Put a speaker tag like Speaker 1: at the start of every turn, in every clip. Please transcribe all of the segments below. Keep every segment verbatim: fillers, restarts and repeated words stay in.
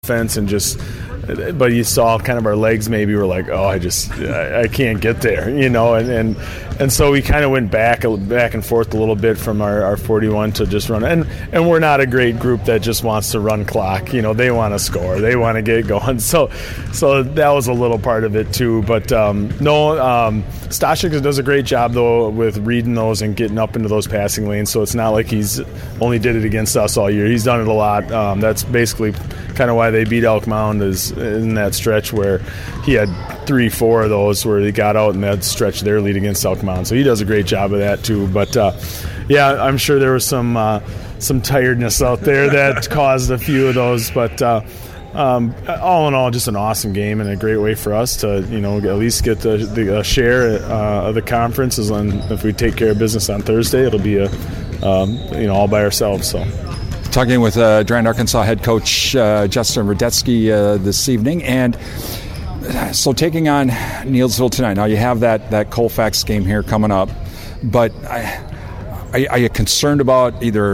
Speaker 1: fence and just, but you saw kind of our legs maybe were like, oh, I just, I, I can't get there, you know, and, and, and so we kind of went back, back and forth a little bit from our, our forty-one to just run. And, and we're not a great group that just wants to run clock. You know, they want to score. They want to get going. So, so that was a little part of it too. But um, no, um, Stashik does a great job though with reading those and getting up into those passing lanes. So it's not like he's only did it against us all year. He's done it a lot. Um, that's basically kind of why they beat Elk Mound, is in that stretch where he had three, four of those where he got out and that stretch their lead against Elk Mound. So he does a great job of that too. But uh, yeah, I'm sure there was some uh, some tiredness out there that caused a few of those. But uh, um, all in all, just an awesome game and a great way for us to, you know, at least get the, the uh, share uh, of the conference. And if we take care of business on Thursday, it'll be a um, you know all by ourselves. So.
Speaker 2: Talking with uh, Durand, Arkansas head coach uh, Justin Radetsky uh, this evening. And so taking on Neillsville tonight. Now you have that, that Colfax game here coming up. But I, are, are you concerned about either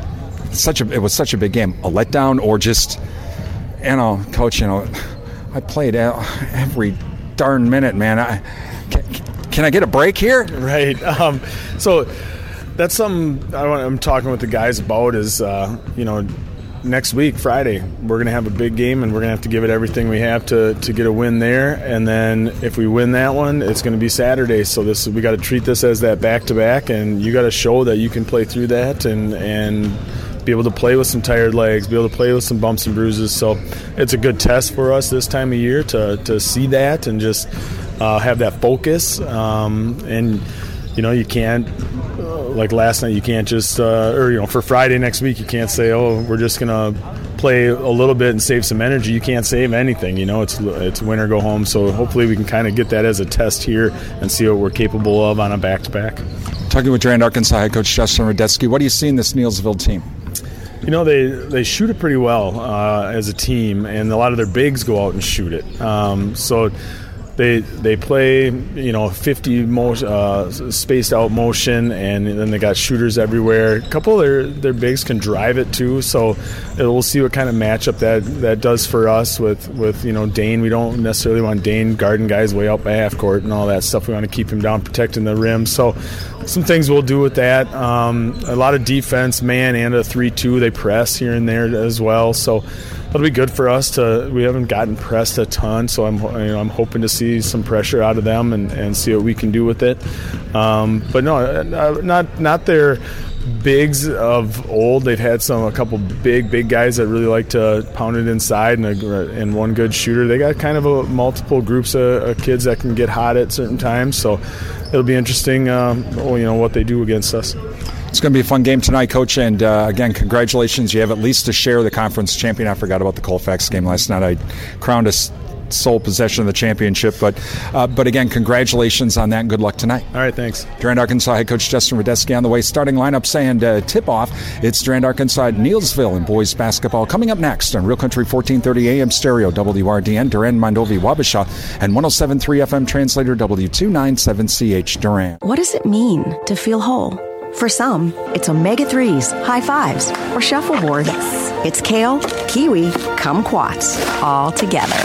Speaker 2: such a it was such a big game, a letdown, or just, you know, coach, you know, I played every darn minute, man. I, can, can I get a break here?
Speaker 1: Right. Um, so... That's something I'm talking with the guys about is, uh, you know, next week, Friday, we're going to have a big game and we're going to have to give it everything we have to, to get a win there. And then if we win that one, it's going to be Saturday. So this we got to treat this as that back-to-back, and you got to show that you can play through that and and be able to play with some tired legs, be able to play with some bumps and bruises. So it's a good test for us this time of year to, to see that and just uh, have that focus. Um, and, you know, you can't, like last night, you can't just, uh, or, you know, for Friday next week, you can't say, oh, we're just going to play a little bit and save some energy. You can't save anything, you know, it's it's win or go home. So hopefully we can kind of get that as a test here and see what we're capable of on a back-to-back.
Speaker 2: Talking with Durand, Arkansas head coach Justin Radetsky, what do you see in this Neillsville team?
Speaker 1: You know, they, they shoot it pretty well uh, as a team, and a lot of their bigs go out and shoot it. Um, so They they play, you know, fifty motion, uh, spaced out motion, and then they got shooters everywhere. A couple of their, their bigs can drive it too, so we'll see what kind of matchup that, that does for us with, with, you know, Dane. We don't necessarily want Dane guarding guys way out by half court and all that stuff. We want to keep him down, protecting the rim. So some things we'll do with that. Um, a lot of defense, man, and a three two. They press here and there as well, so it'll be good for us to. We haven't gotten pressed a ton, so I'm you know I'm hoping to see some pressure out of them and, and see what we can do with it. Um, but no, not not their bigs of old. They've had some a couple big big guys that really like to pound it inside, and a, and one good shooter. They got kind of a multiple groups of, of kids that can get hot at certain times. So it'll be interesting, um, you know, what they do against us.
Speaker 2: It's going to be a fun game tonight, Coach, and uh, again, congratulations. You have at least a share of the conference champion. I forgot about the Colfax game last night. I crowned us sole possession of the championship, but uh, but again, congratulations on that, and good luck tonight.
Speaker 1: All right, thanks.
Speaker 2: Durand, Arkansas head coach Justin Radetsky on the way. Starting lineups and uh, tip-off, it's Durand, Arkansas, Neillsville, and boys basketball coming up next on Real Country fourteen thirty A M stereo, W R D N, Durand, Mondovi, Wabasha, and one oh seven point three F M translator, W two ninety-seven C H, Durand.
Speaker 3: What does it mean to feel whole? For some, it's omega threes, high fives, or shuffleboard. It's kale, kiwi, kumquats, all together.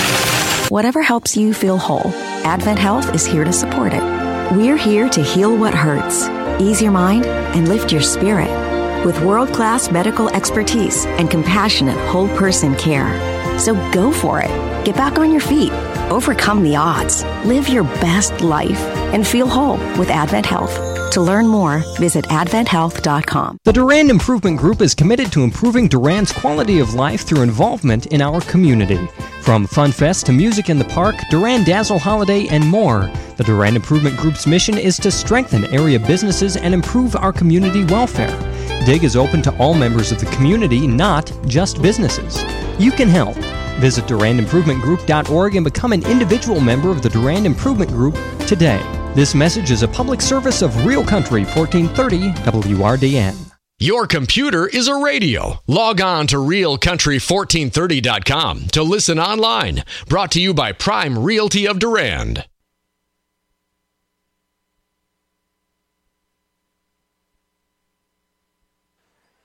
Speaker 3: Whatever helps you feel whole, Advent Health is here to support it. We're here to heal what hurts, ease your mind, and lift your spirit with world-class medical expertise and compassionate whole-person care. So go for it. Get back on your feet. Overcome the odds. Live your best life and feel whole with Advent Health. To learn more, visit advent health dot com.
Speaker 4: The Durand Improvement Group is committed to improving Durand's quality of life through involvement in our community. From Fun Fest to music in the park, Durand Dazzle Holiday, and more, the Durand Improvement Group's mission is to strengthen area businesses and improve our community welfare. DIG is open to all members of the community, not just businesses. You can help. Visit durand improvement group dot org and become an individual member of the Durand Improvement Group today. This message is a public service of Real Country fourteen thirty W R D N.
Speaker 5: Your computer is a radio. Log on to real country fourteen thirty dot com to listen online. Brought to you by Prime Realty of Durand.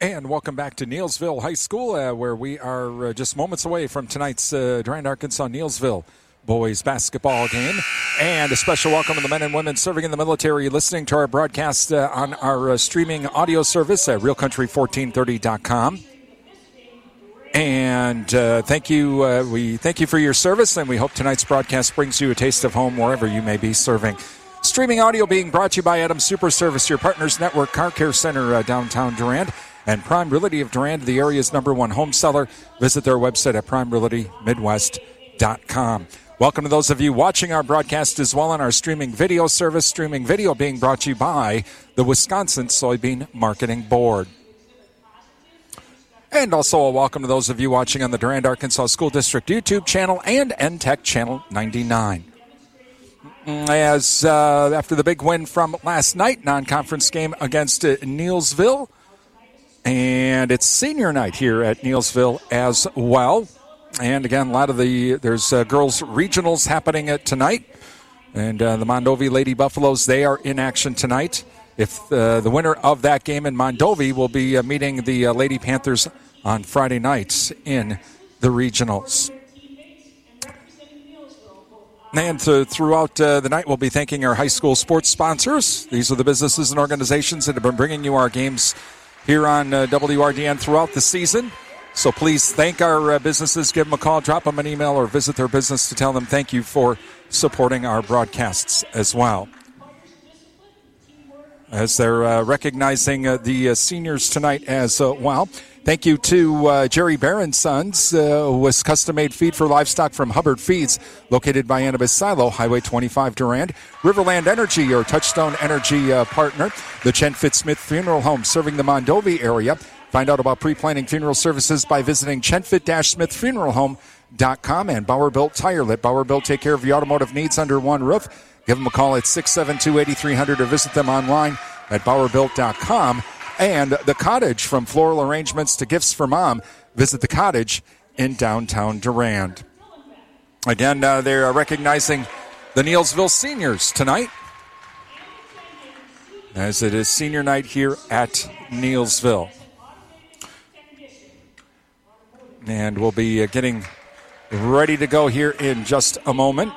Speaker 2: And welcome back to Neillsville High School, uh, where we are uh, just moments away from tonight's uh, Durand, Arkansas Neillsville boys basketball game. And a special welcome to the men and women serving in the military listening to our broadcast uh, on our uh, streaming audio service at real country fourteen thirty dot com. And uh, thank you. Uh, we thank you for your service, and we hope tonight's broadcast brings you a taste of home wherever you may be serving. Streaming audio being brought to you by Adams Super Service, your partners network car care center uh, downtown Durand, and Prime Realty of Durand, the area's number one home seller. Visit their website at prime realty midwest dot com. Welcome to those of you watching our broadcast as well on our streaming video service. Streaming video being brought to you by the Wisconsin Soybean Marketing Board. And also a welcome to those of you watching on the Durand, Arkansas School District YouTube channel and N Tech Channel ninety-nine. As uh, after the big win from last night, non-conference game against uh, Neillsville, and it's senior night here at Neillsville as well. And again, a lot of the there's uh, girls regionals happening uh, tonight, and uh, the Mondovi Lady Buffaloes, they are in action tonight. If uh, the winner of that game in Mondovi will be uh, meeting the uh, Lady Panthers on Friday nights in the regionals. And to, throughout uh, the night, we'll be thanking our high school sports sponsors. These are the businesses and organizations that have been bringing you our games here on uh, W R D N throughout the season. So please thank our uh, businesses. Give them a call, drop them an email, or visit their business to tell them thank you for supporting our broadcasts as well. As they're uh, recognizing uh, the uh, seniors tonight as uh, well. Thank you to uh, Jerry Barron Sons, uh, who was custom-made feed for livestock from Hubbard Feeds, located by Annabis Silo, Highway twenty-five, Durand. Riverland Energy, your Touchstone Energy uh, partner. The Chen Fitz-Smith Funeral Home, serving the Mondovi area. Find out about pre-planning funeral services by visiting chen fit smith funeral home dot com. And Bauer Built Tire. Let Bauer Built take care of your automotive needs under one roof. Give them a call at six seven two, eight three zero zero or visit them online at bauer built dot com. And The Cottage, from floral arrangements to gifts for mom. Visit The Cottage in downtown Durand. Again, uh, they're recognizing the Neillsville seniors tonight, as it is senior night here at Neillsville. And we'll be uh, getting ready to go here in just a moment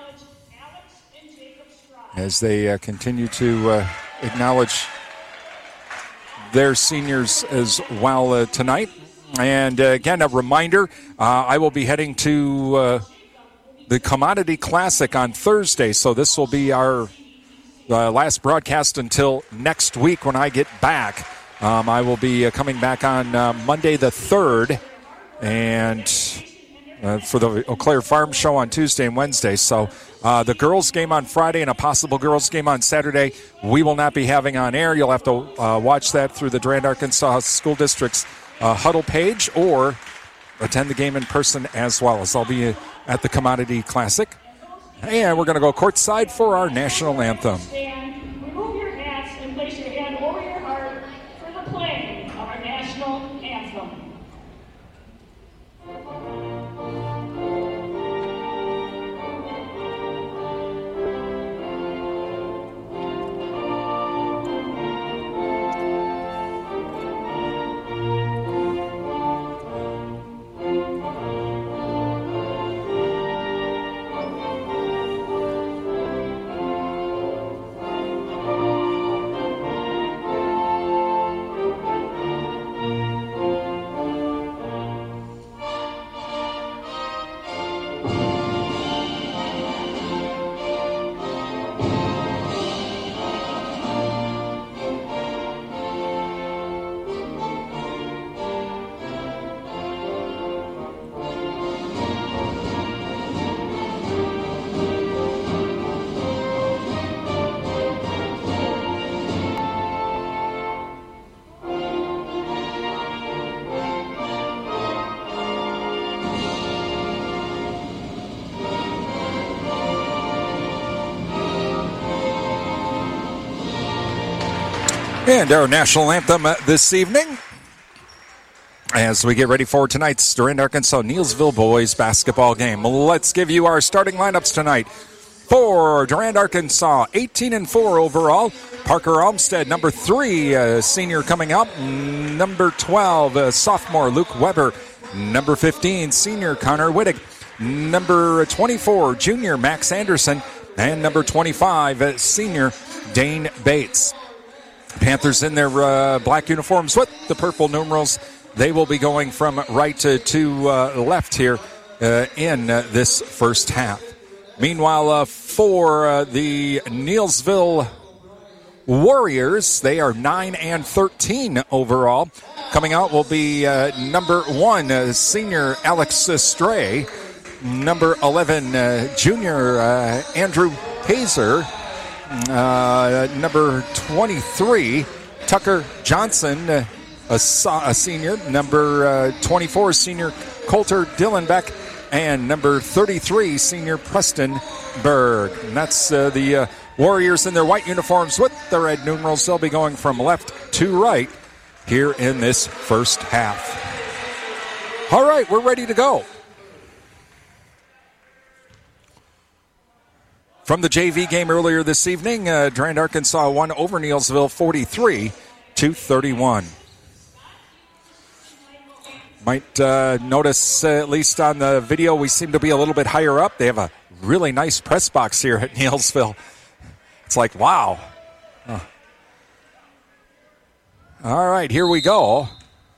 Speaker 2: as they uh, continue to uh, acknowledge their seniors as well uh, tonight. And uh, again, a reminder, uh, I will be heading to uh, the Commodity Classic on Thursday, so this will be our uh, last broadcast until next week when I get back. Um, I will be uh, coming back on uh, Monday the third, and uh, for the Eau Claire Farm Show on Tuesday and Wednesday. So uh, the girls' game on Friday and a possible girls' game on Saturday, we will not be having on air. You'll have to uh, watch that through the Durand, Arkansas School District's uh, huddle page, or attend the game in person as well, as I'll be at the Commodity Classic. And we're going to go courtside for our national anthem.
Speaker 6: Remove your hats and place your hand over your heart for the playing of our national anthem.
Speaker 2: And our national anthem this evening, as we get ready for tonight's Durand, Arkansas Neillsville boys basketball game. Let's give you our starting lineups tonight. For Durand, Arkansas, eighteen and four overall, Parker Olmsted, number three, uh, senior coming up. Number twelve, uh, sophomore Luke Weber. Number fifteen, senior Connor Wittig. Number twenty-four, junior Max Anderson. And number twenty-five, uh, senior Dane Bates. Panthers in their uh, black uniforms with the purple numerals. They will be going from right to, to uh, left here uh, in uh, this first half. Meanwhile, uh, for uh, the Neillsville Warriors, they are nine and thirteen overall. Coming out will be uh, number one, uh, senior Alex Stray. Number eleven, uh, junior uh, Andrew Hazer. Uh, number twenty-three, Tucker Johnson, uh, a, a senior. Number uh, twenty-four, senior Coulter Dillenbeck. And number thirty-three, senior Preston Berg. And that's uh, the uh, Warriors in their white uniforms with the red numerals. They'll be going from left to right here in this first half. All right, we're ready to go. From the J V game earlier this evening, uh, Durand, Arkansas won over Neillsville forty-three to thirty-one. Might uh, notice, uh, at least on the video, we seem to be a little bit higher up. They have a really nice press box here at Neillsville. It's like, wow. Huh. All right, here we go.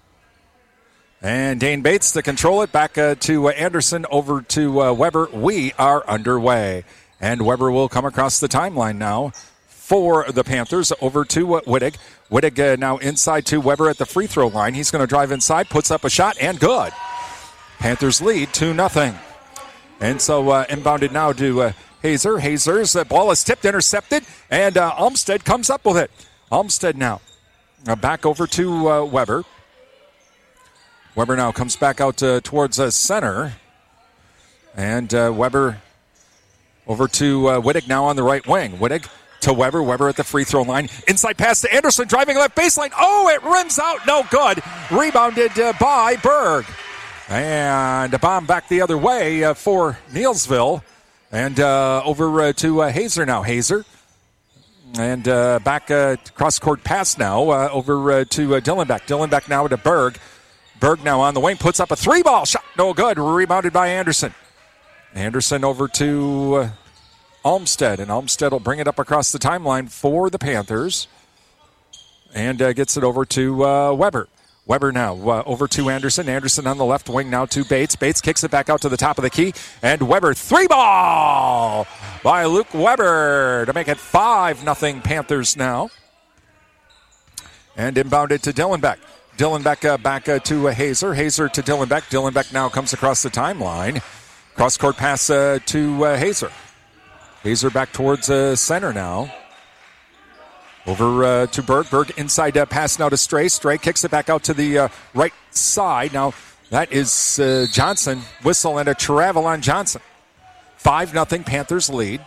Speaker 2: And Dane Bates to control it. Back uh, to uh, Anderson, over to uh, Weber. We are underway. And Weber will come across the timeline now for the Panthers. Over to uh, Wittig. Wittig uh, now inside to Weber at the free throw line. He's going to drive inside, puts up a shot, and good. Panthers lead two nothing. And so uh, inbounded now to uh, Hazer. Hazer's uh, ball is tipped, intercepted, and uh, Olmsted comes up with it. Olmsted now uh, back over to uh, Weber. Weber now comes back out uh, towards uh, center. And uh, Weber over to uh, Wittig now on the right wing. Wittig to Weber. Weber at the free throw line. Inside pass to Anderson, driving left baseline. Oh, it rims out. No good. Rebounded uh, by Berg. And a bomb back the other way uh, for Neillsville. And uh, over uh, to uh, Hazer now. Hazer. And uh, back uh, cross-court pass now uh, over uh, to uh, Dillenbeck. Dillenbeck now to Berg. Berg now on the wing. Puts up a three-ball shot. No good. Rebounded by Anderson. Anderson over to uh, Olmsted, and Olmsted will bring it up across the timeline for the Panthers and uh, gets it over to uh, Weber. Weber now uh, over to Anderson. Anderson on the left wing now to Bates. Bates kicks it back out to the top of the key, and Weber three ball by Luke Weber to make it five nothing Panthers now. And inbounded to Dillenbeck. Dillenbeck uh, back uh, to uh, Hazer. Hazer to Dillenbeck. Dillenbeck now comes across the timeline. Cross-court pass uh, to uh, Hazer. Hazer back towards uh, center now. Over uh, to Berg. Berg inside uh, pass now to Stray. Stray kicks it back out to the uh, right side. Now that is uh, Johnson. Whistle and a travel on Johnson. five nothing Panthers lead.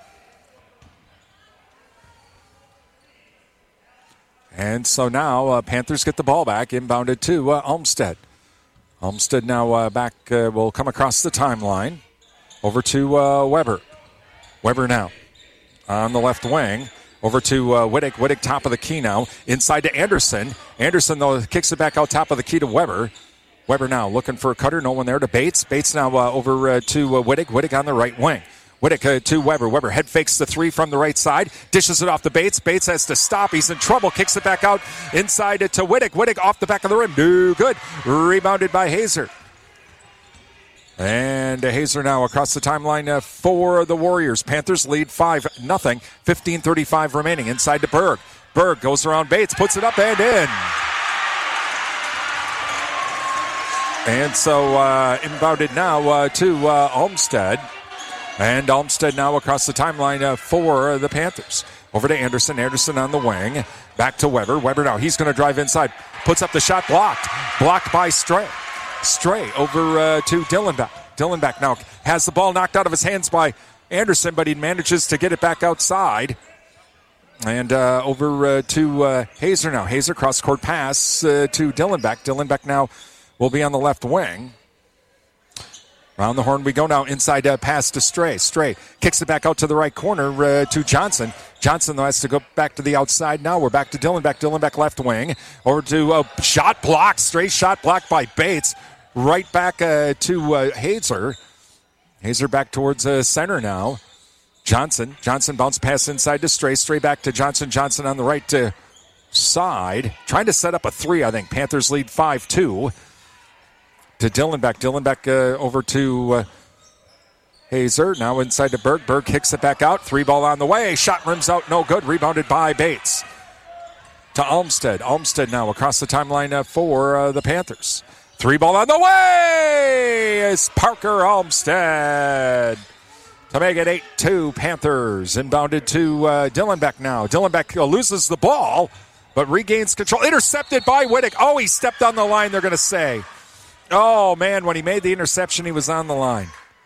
Speaker 2: And so now uh, Panthers get the ball back. Inbounded to uh, Olmsted. Olmsted now uh, back uh, will come across the timeline. Over to uh, Weber. Weber now on the left wing. Over to uh, Wittig. Wittig top of the key now. Inside to Anderson. Anderson, though, kicks it back out top of the key to Weber. Weber now looking for a cutter. No one there to Bates. Bates now uh, over uh, to uh, Wittig. Wittig on the right wing. Wittig uh, to Weber. Weber head fakes the three from the right side. Dishes it off to Bates. Bates has to stop. He's in trouble. Kicks it back out inside to Wittig. Wittig off the back of the rim. No good. Rebounded by Hazer. And Hazer now across the timeline uh, for the Warriors. Panthers lead five nothing. fifteen thirty-five remaining. Inside to Berg. Berg goes around Bates. Puts it up and in. And so uh, inbounded now uh, to uh, Olmsted. And Olmsted now across the timeline uh, for the Panthers. Over to Anderson. Anderson on the wing. Back to Weber. Weber now. He's going to drive inside. Puts up the shot. Blocked. Blocked by Stray. Stray over uh, to Dillenbeck. Dillenbeck now has the ball knocked out of his hands by Anderson, but he manages to get it back outside. And uh, over uh, to uh, Hazer now. Hazer cross-court pass uh, to Dillenbeck. Dillenbeck now will be on the left wing. Around the horn we go now. Inside uh, pass to Stray. Stray kicks it back out to the right corner uh, to Johnson. Johnson, though, has to go back to the outside now. We're back to Dillenbeck. Dillenbeck left wing. Over to a shot block. Straight shot blocked by Bates. Right back uh, to uh, Hazer. Hazer back towards uh, center now. Johnson. Johnson bounce pass inside to Stray. Stray back to Johnson. Johnson on the right uh, side. Trying to set up a three, I think. Panthers lead five two. To Dillenbeck. Dillenbeck uh, over to... Uh, Hazer now inside to Berg. Berg kicks it back out. Three ball on the way. Shot rims out. No good. Rebounded by Bates. To Olmstead. Olmstead now across the timeline uh, for uh, the Panthers. Three ball on the way is Parker Olmstead to make it eight two Panthers. Inbounded to uh, Dillenbeck now. Dillenbeck uh, loses the ball but regains control. Intercepted by Wittig. Oh, he stepped on the line, they're going to say. Oh, man, when he made the interception, he was on the line.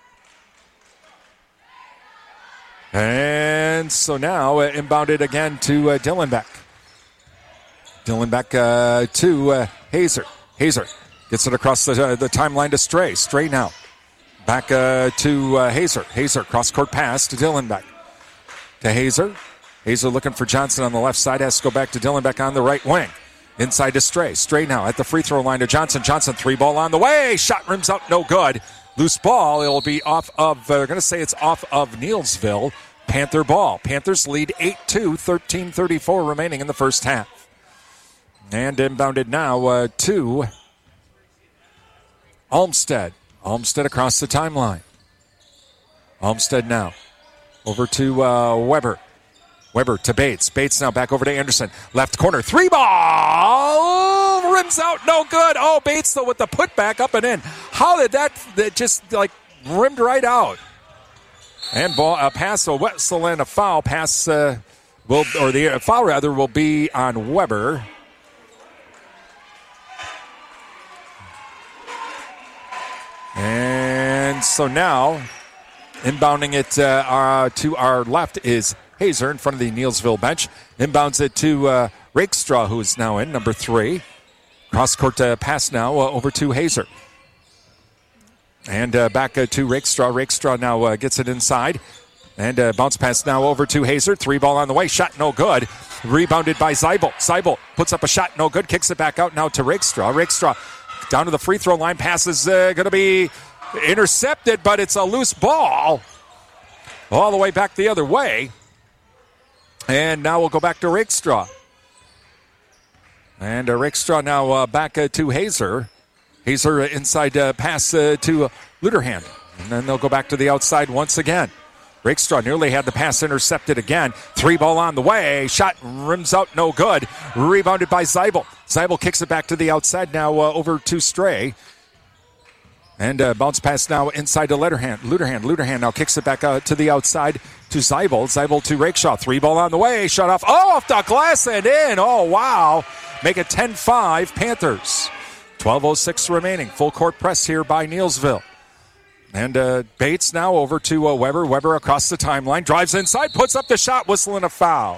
Speaker 2: And so now uh, inbounded again to uh, Dillenbeck. Dillenbeck uh, to uh, Hazer. Hazer gets it across the, uh, the timeline to Stray. Stray now. Back uh, to uh, Hazer. Hazer cross-court pass to Dillenbeck. To Hazer. Hazer looking for Johnson on the left side. Has to go back to Dillenbeck on the right wing. Inside to Stray. Stray now at the free throw line to Johnson. Johnson three ball on the way. Shot rims out. No good. Loose ball. It'll be off of, uh, they're going to say it's off of Neelsville. Panther ball. Panthers lead eight two, thirteen thirty-four remaining in the first half. And inbounded now uh, to Olmstead. Olmstead across the timeline. Olmstead now. Over to uh, Weber. Weber to Bates. Bates now back over to Anderson. Left corner. Three ball. Rims out. No good. Oh, Bates though with the putback up and in. How did that, that just like rimmed right out? And ball, a pass, a whistle and a foul. Pass uh, will, or the uh, foul rather, will be on Weber. And so now, inbounding it uh, uh, to our left is Hazer in front of the Neelsville bench. Inbounds it to uh, Rakestraw, who is now in, number three. Cross-court uh, pass now uh, over to Hazer. And uh, back uh, to Rakestraw. Rakestraw now uh, gets it inside. And uh, bounce pass now over to Hazer. Three ball on the way. Shot no good. Rebounded by Zeibel. Zeibel puts up a shot. No good. Kicks it back out now to Rakestraw. Rakestraw down to the free throw line. Pass is uh, going to be intercepted, but it's a loose ball. All the way back the other way. And now we'll go back to Rakestraw. And uh, Rakestraw now uh, back uh, to Hazer. Hazer uh, inside uh, pass uh, to uh, Luderhand. And then they'll go back to the outside once again. Rakestraw nearly had the pass intercepted again. Three ball on the way. Shot rims out, no good. Rebounded by Zeibel. Zeibel kicks it back to the outside now uh, over to Stray. And uh, bounce pass now inside to Luderhand. Luderhand. Luderhand now kicks it back uh, to the outside to Zeibel. Zeibel to Rakeshaw. Three ball on the way. Shot off. Oh, off the glass and in. Oh, wow. Make it ten five Panthers. twelve oh six remaining. Full court press here by Neelsville. And uh, Bates now over to uh, Weber. Weber across the timeline. Drives inside. Puts up the shot. Whistle and a foul.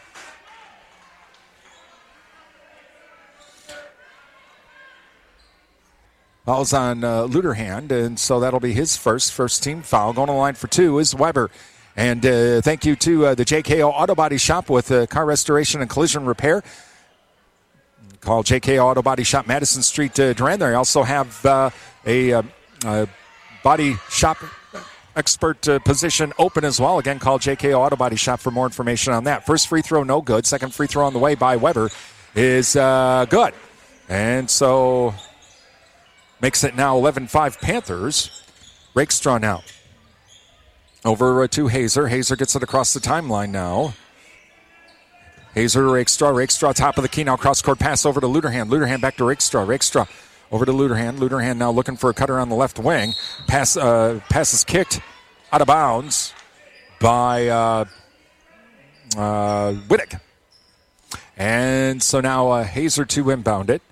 Speaker 2: Foul's on uh, Luderhand, and so that'll be his first, first team foul. Going to the line for two is Weber. And uh, thank you to uh, the J K O Auto Body Shop with uh, car restoration and collision repair. Call J K O Auto Body Shop, Madison Street, uh, Durand. They also have uh, a, uh, a body shop expert uh, position open as well. Again, call J K O Auto Body Shop for more information on that. First free throw, no good. Second free throw on the way by Weber is uh, good. And so makes it now eleven five Panthers. Rakestraw now. Over uh, to Hazer. Hazer gets it across the timeline now. Hazer to Rakestraw. Rakestraw top of the key now. Cross-court pass over to Luderhand. Luderhand back to Rakestraw. Rakestraw over to Luderhand. Luderhand now looking for a cutter on the left wing. Pass, uh, pass is kicked out of bounds by uh, uh, Wittig. And so now uh, Hazer to inbound it.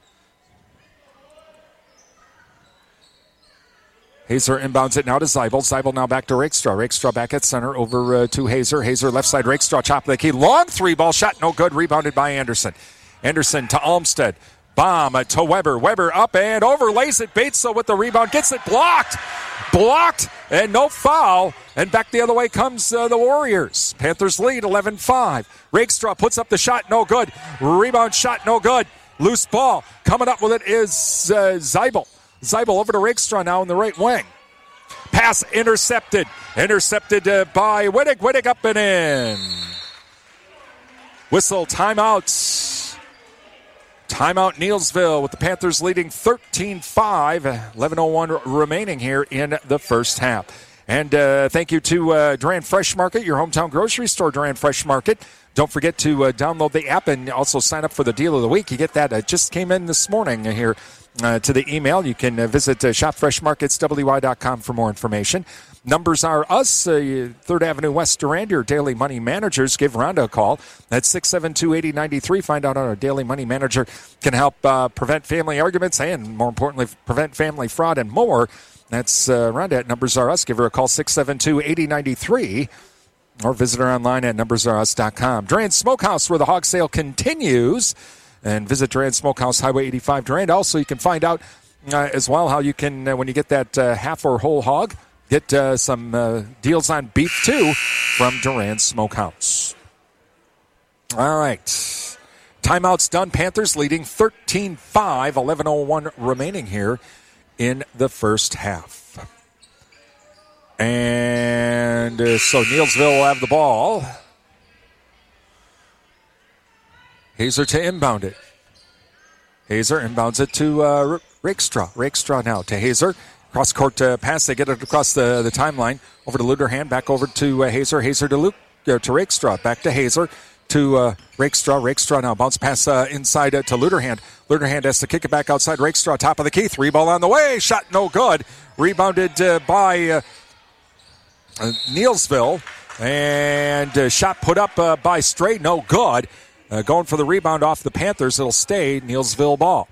Speaker 2: Hazer inbounds it now to Zeibel. Zeibel now back to Rakestraw. Rakestraw back at center over uh, to Hazer. Hazer left side. Rakestraw top of the key. Long three ball shot. No good. Rebounded by Anderson. Anderson to Olmstead. Bomb to Weber. Weber up and over. Lays it. Bates with the rebound. Gets it blocked. Blocked. And no foul. And back the other way comes uh, the Warriors. Panthers lead eleven five. Rakestraw puts up the shot. No good. Rebound shot. No good. Loose ball. Coming up with it is uh, Zeibel. Zeibel over to Rakestraw now in the right wing. Pass intercepted. Intercepted uh, by Wittig. Wittig up and in. Whistle timeouts. Timeout Neelsville with the Panthers leading thirteen five. eleven oh one remaining here in the first half. And uh, thank you to uh, Duran Fresh Market, your hometown grocery store, Duran Fresh Market. Don't forget to uh, download the app and also sign up for the deal of the week. You get that. It just came in this morning here uh, to the email. You can uh, visit uh, shop fresh markets w y dot com for more information. Numbers are us, uh, third Avenue West Durand, your daily money managers. Give Rhonda a call at six seven two, eight oh nine three. Find out how our daily money manager can help uh, prevent family arguments and, more importantly, prevent family fraud and more. That's uh, Rhonda at Numbers R Us. Give her a call, six seven two, eight oh nine three, or visit her online at numbers r us dot com. Durand Smokehouse, where the hog sale continues. And visit Durand Smokehouse, Highway eighty-five, Durand. Also, you can find out uh, as well how you can, uh, when you get that uh, half or whole hog, get uh, some uh, deals on beef, too, from Durand Smokehouse. All right. Timeout's done. Panthers leading thirteen five. eleven oh one remaining here in the first half. And uh, so Neelsville will have the ball. Hazer to inbound it. Hazer inbounds it to uh, Rakestraw. Rakestraw now to Hazer. Cross-court uh, pass. They get it across the, the timeline. Over to Luderhand. Back over to uh, Hazer. Hazer to Luke, uh, to Rakestraw. Back to Hazer. To uh, Rakestraw. Rakestraw now. Bounce pass uh, inside uh, to Luderhand. Luderhand has to kick it back outside. Rakestraw, top of the key. Three ball on the way. Shot no good. Rebounded uh, by uh, uh, Neelsville. And uh, shot put up uh, by Stray. No good. Uh, going for the rebound off the Panthers. It'll stay Neelsville ball.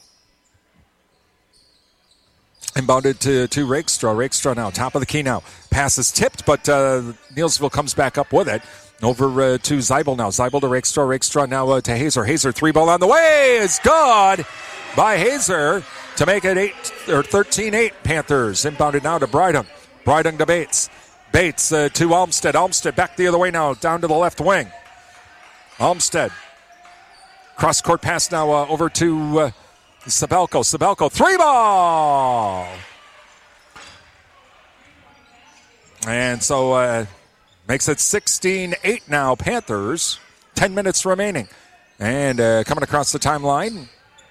Speaker 2: Inbounded to, to Rakestraw. Rakestraw now, top of the key now. Pass is tipped, but uh, Neelsville comes back up with it. Over uh, to Zeibel now. Zeibel to Rakestraw. Rakestraw now uh, to Hazer. Hazer, three ball on the way. Is good by Hazer to make it eight or thirteen eight Panthers. Inbounded now to Brydon. Brydon to Bates. Bates uh, to Olmstead. Olmstead back the other way now, down to the left wing. Olmstead. Cross-court pass now uh, over to uh, Sabelko. Sabelko, three ball! And so uh, makes it sixteen eight now, Panthers. Ten minutes remaining. And uh, coming across the timeline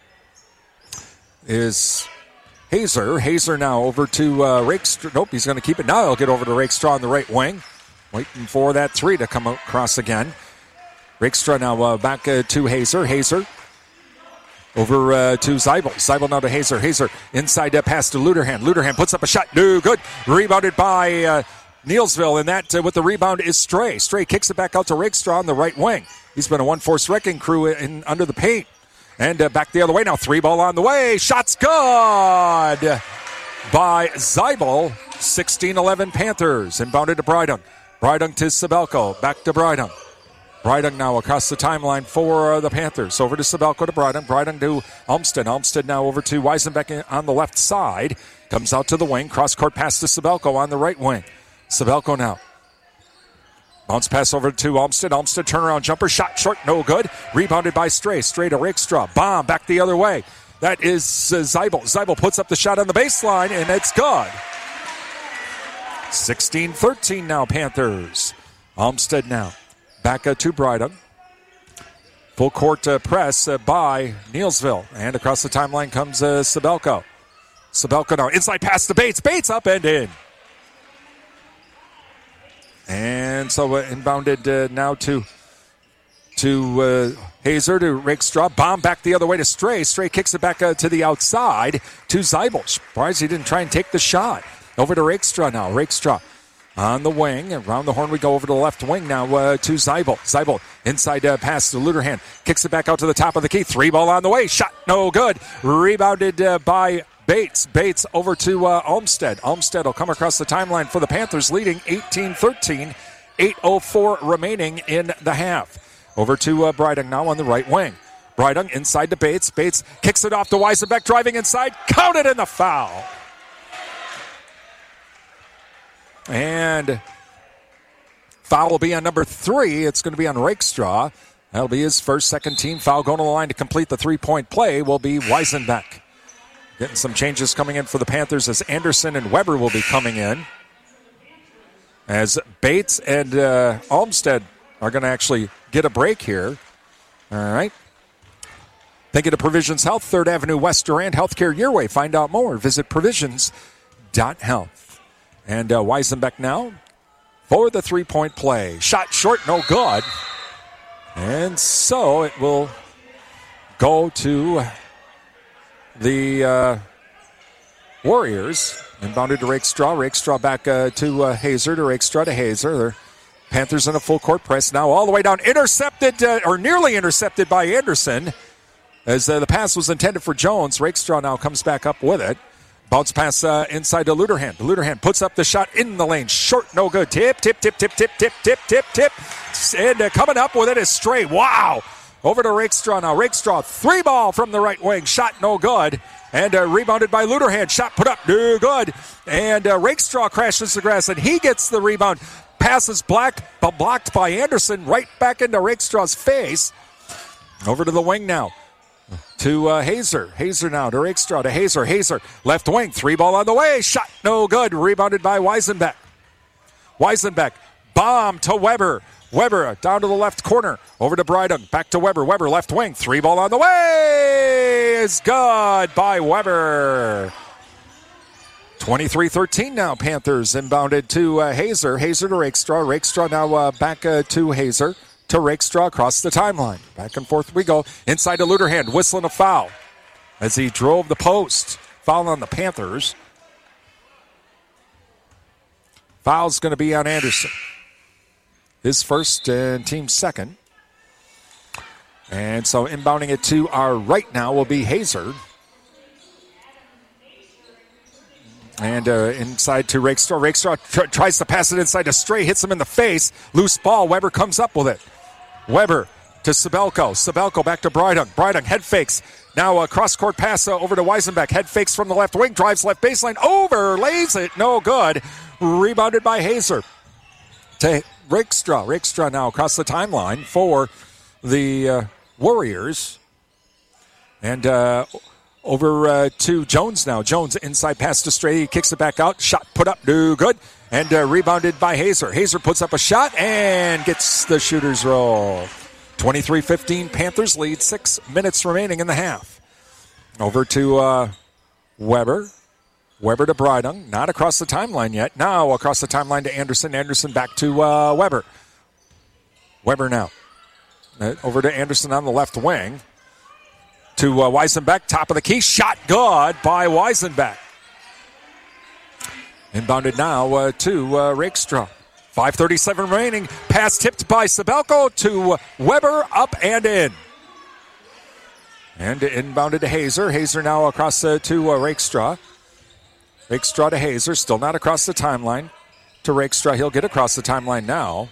Speaker 2: is Hazer. Hazer now over to uh, Rakestraw. Nope, he's going to keep it. Now he'll get over to Rakestraw on the right wing. Waiting for that three to come across again. Rakestraw now uh, back uh, to Hazer. Hazer over uh, to Zeibel. Zeibel now to Hazer. Hazer inside uh, pass to Luderhand. Luderhand puts up a shot. No good. Rebounded by uh, Neelsville. And that uh, with the rebound is Stray. Stray kicks it back out to Rakestraw on the right wing. He's been a one-force wrecking crew in, under the paint. And uh, back the other way now. Three ball on the way. Shot's good by Zeibel. sixteen eleven Panthers. Inbounded to Brydon. Brydon to Sabelko. Back to Brydon. Brydon now across the timeline for uh, the Panthers. Over to Sabelko to Brydon. Brydon to Olmstead. Olmstead now over to Weisenbeck on the left side. Comes out to the wing. Cross-court pass to Sabelko on the right wing. Sabelko now. Bounce pass over to Olmstead. Olmstead turnaround jumper. Shot short. No good. Rebounded by Stray. Stray to Rakestraw. Bomb back the other way. That is uh, Zeibel. Zeibel puts up the shot on the baseline, and it's good. sixteen thirteen now, Panthers. Olmstead now. Back uh, to Brydon. Full court uh, press uh, by Neelsville. And across the timeline comes uh, Sabelko. Sabelko now. Inside pass to Bates. Bates up and in. And so uh, inbounded uh, now to to uh, Hazer to Rakestraw. Bomb back the other way to Stray. Stray kicks it back uh, to the outside to Zeibel. Surprised he didn't try and take the shot. Over to Rakestraw now. Rakestraw on the wing. Around the horn we go over to the left wing now uh, to Zeibel. Zeibel inside uh, pass to Luderhand. Kicks it back out to the top of the key. Three ball on the way. Shot no good. Rebounded uh, by Bates. Bates over to uh, Olmstead. Olmstead will come across the timeline for the Panthers, leading eighteen thirteen. eight oh four remaining in the half. Over to uh, Brydon now on the right wing. Breidung inside to Bates. Bates kicks it off to Weisenbeck, driving inside. Counted in the foul. And foul will be on number three. It's going to be on Rakestraw. That'll be his first second team foul. Going to the line to complete the three-point play will be Weisenbeck. Getting some changes coming in for the Panthers as Anderson and Weber will be coming in. As Bates and uh, Olmsted are going to actually get a break here. All right. Thinking of Provisions Health, third Avenue West Durand, healthcare your way. Find out more. Visit provisions dot health. And uh, Weisenbeck now for the three-point play. Shot short, no good. And so it will go to the uh, Warriors. Inbounded to Rakestraw. Rakestraw back uh, to uh, Hazer. To Rakestraw to Hazer. They're Panthers in a full court press now all the way down. Intercepted, uh, or nearly intercepted by Anderson. As uh, the pass was intended for Jones. Rakestraw now comes back up with it. Bounce pass uh, inside to Luderhand. Luderhand puts up the shot in the lane. Short, no good. Tip, tip, tip, tip, tip, tip, tip, tip, tip. And uh, coming up with it is Stray. Wow. Over to Rakestraw now. Rakestraw, three ball from the right wing. Shot no good. And uh, rebounded by Luderhand. Shot put up, no good. And uh, Rakestraw crashes the grass, and he gets the rebound. Passes blocked, blocked by Anderson right back into Rakestraw's face. Over to the wing now. To uh, Hazer. Hazer now to Rakestraw to Hazer. Hazer, left wing. Three ball on the way. Shot no good. Rebounded by Weisenbeck. Weisenbeck. Bomb to Weber. Weber down to the left corner. Over to Breidung. Back to Weber. Weber left wing. Three ball on the way. Is good by Weber. twenty-three thirteen now. Panthers inbounded to uh, Hazer. Hazer to Rakestraw. Rakestraw now uh, back uh, to Hazer. To Rakestraw across the timeline. Back and forth we go. Inside to Luderhand. Whistling a foul as he drove the post. Foul on the Panthers. Foul's going to be on Anderson. His first and team second. And so inbounding it to our right now will be Hazer. And uh, inside to Rakestraw. Rakestraw tr- tries to pass it inside to Stray. Hits him in the face. Loose ball. Weber comes up with it. Weber to Sabelko. Sabelko back to Breidung. Breidung head fakes. Now a cross-court pass uh, over to Weisenbeck. Head fakes from the left wing. Drives left baseline. Over. Lays it. No good. Rebounded by Hazer. To Rakestraw. Rakestraw now across the timeline for the uh, Warriors. And uh, over uh, to Jones now. Jones inside pass to Stray. He kicks it back out. Shot put up. No good. And uh, rebounded by Hazer. Hazer puts up a shot and gets the shooter's roll. twenty-three fifteen, Panthers lead. Six minutes remaining in the half. Over to uh, Weber. Weber to Breidung. Not across the timeline yet. Now across the timeline to Anderson. Anderson back to uh, Weber. Weber now. Uh, over to Anderson on the left wing. To uh, Weisenbeck. Top of the key. Shot good by Weisenbeck. Inbounded now uh, to uh, Rakestraw. five thirty-seven remaining. Pass tipped by Sabelko to Weber. Up and in. And inbounded to Hazer. Hazer now across uh, to uh, Rakestraw. Rakestraw to Hazer. Still not across the timeline. To Rakestraw. He'll get across the timeline now.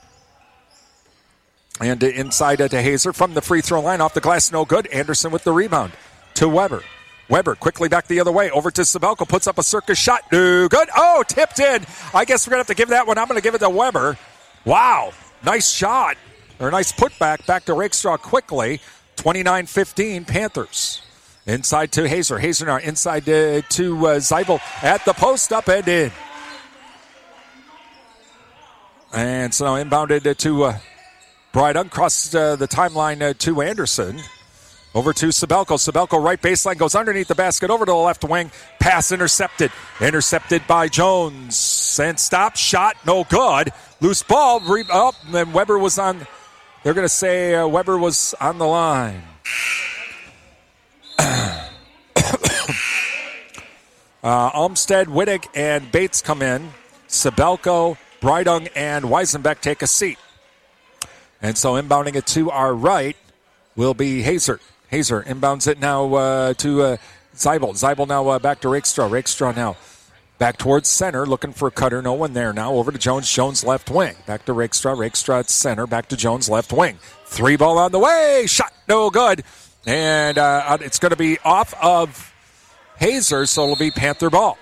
Speaker 2: And uh, inside uh, to Hazer from the free throw line. Off the glass. No good. Anderson with the rebound. To Weber. Weber quickly back the other way. Over to Sabelko. Puts up a circus shot. No good. Oh, tipped in. I guess we're going to have to give that one. I'm going to give it to Weber. Wow. Nice shot. Or nice putback. Back to Rakestraw quickly. twenty-nine fifteen Panthers. Inside to Hazer. Hazer now inside to, to uh, Zeibel at the post. Up and in. And so now inbounded to uh, Breidung. Crossed uh, the timeline uh, to Anderson. Over to Sabelko. Sabelko right baseline goes underneath the basket over to the left wing. Pass intercepted. Intercepted by Jones. And stop. Shot. No good. Loose ball. Re- oh, and Weber was on. They're going to say uh, Weber was on the line. uh, Olmsted, Wittig, and Bates come in. Sabelko, Breidung, and Weisenbeck take a seat. And so inbounding it to our right will be Hazer. Hazer inbounds it now uh, to uh, Zeibel. Zeibel now uh, back to Rakestraw. Rakestraw now Back towards center, looking for a cutter. No one there now. Over to Jones. Jones left wing. Back to Rakestraw. Rakestraw at center. Back to Jones left wing. Three ball on the way. Shot no good. And uh, it's going to be off of Hazer, so it'll be Panther ball.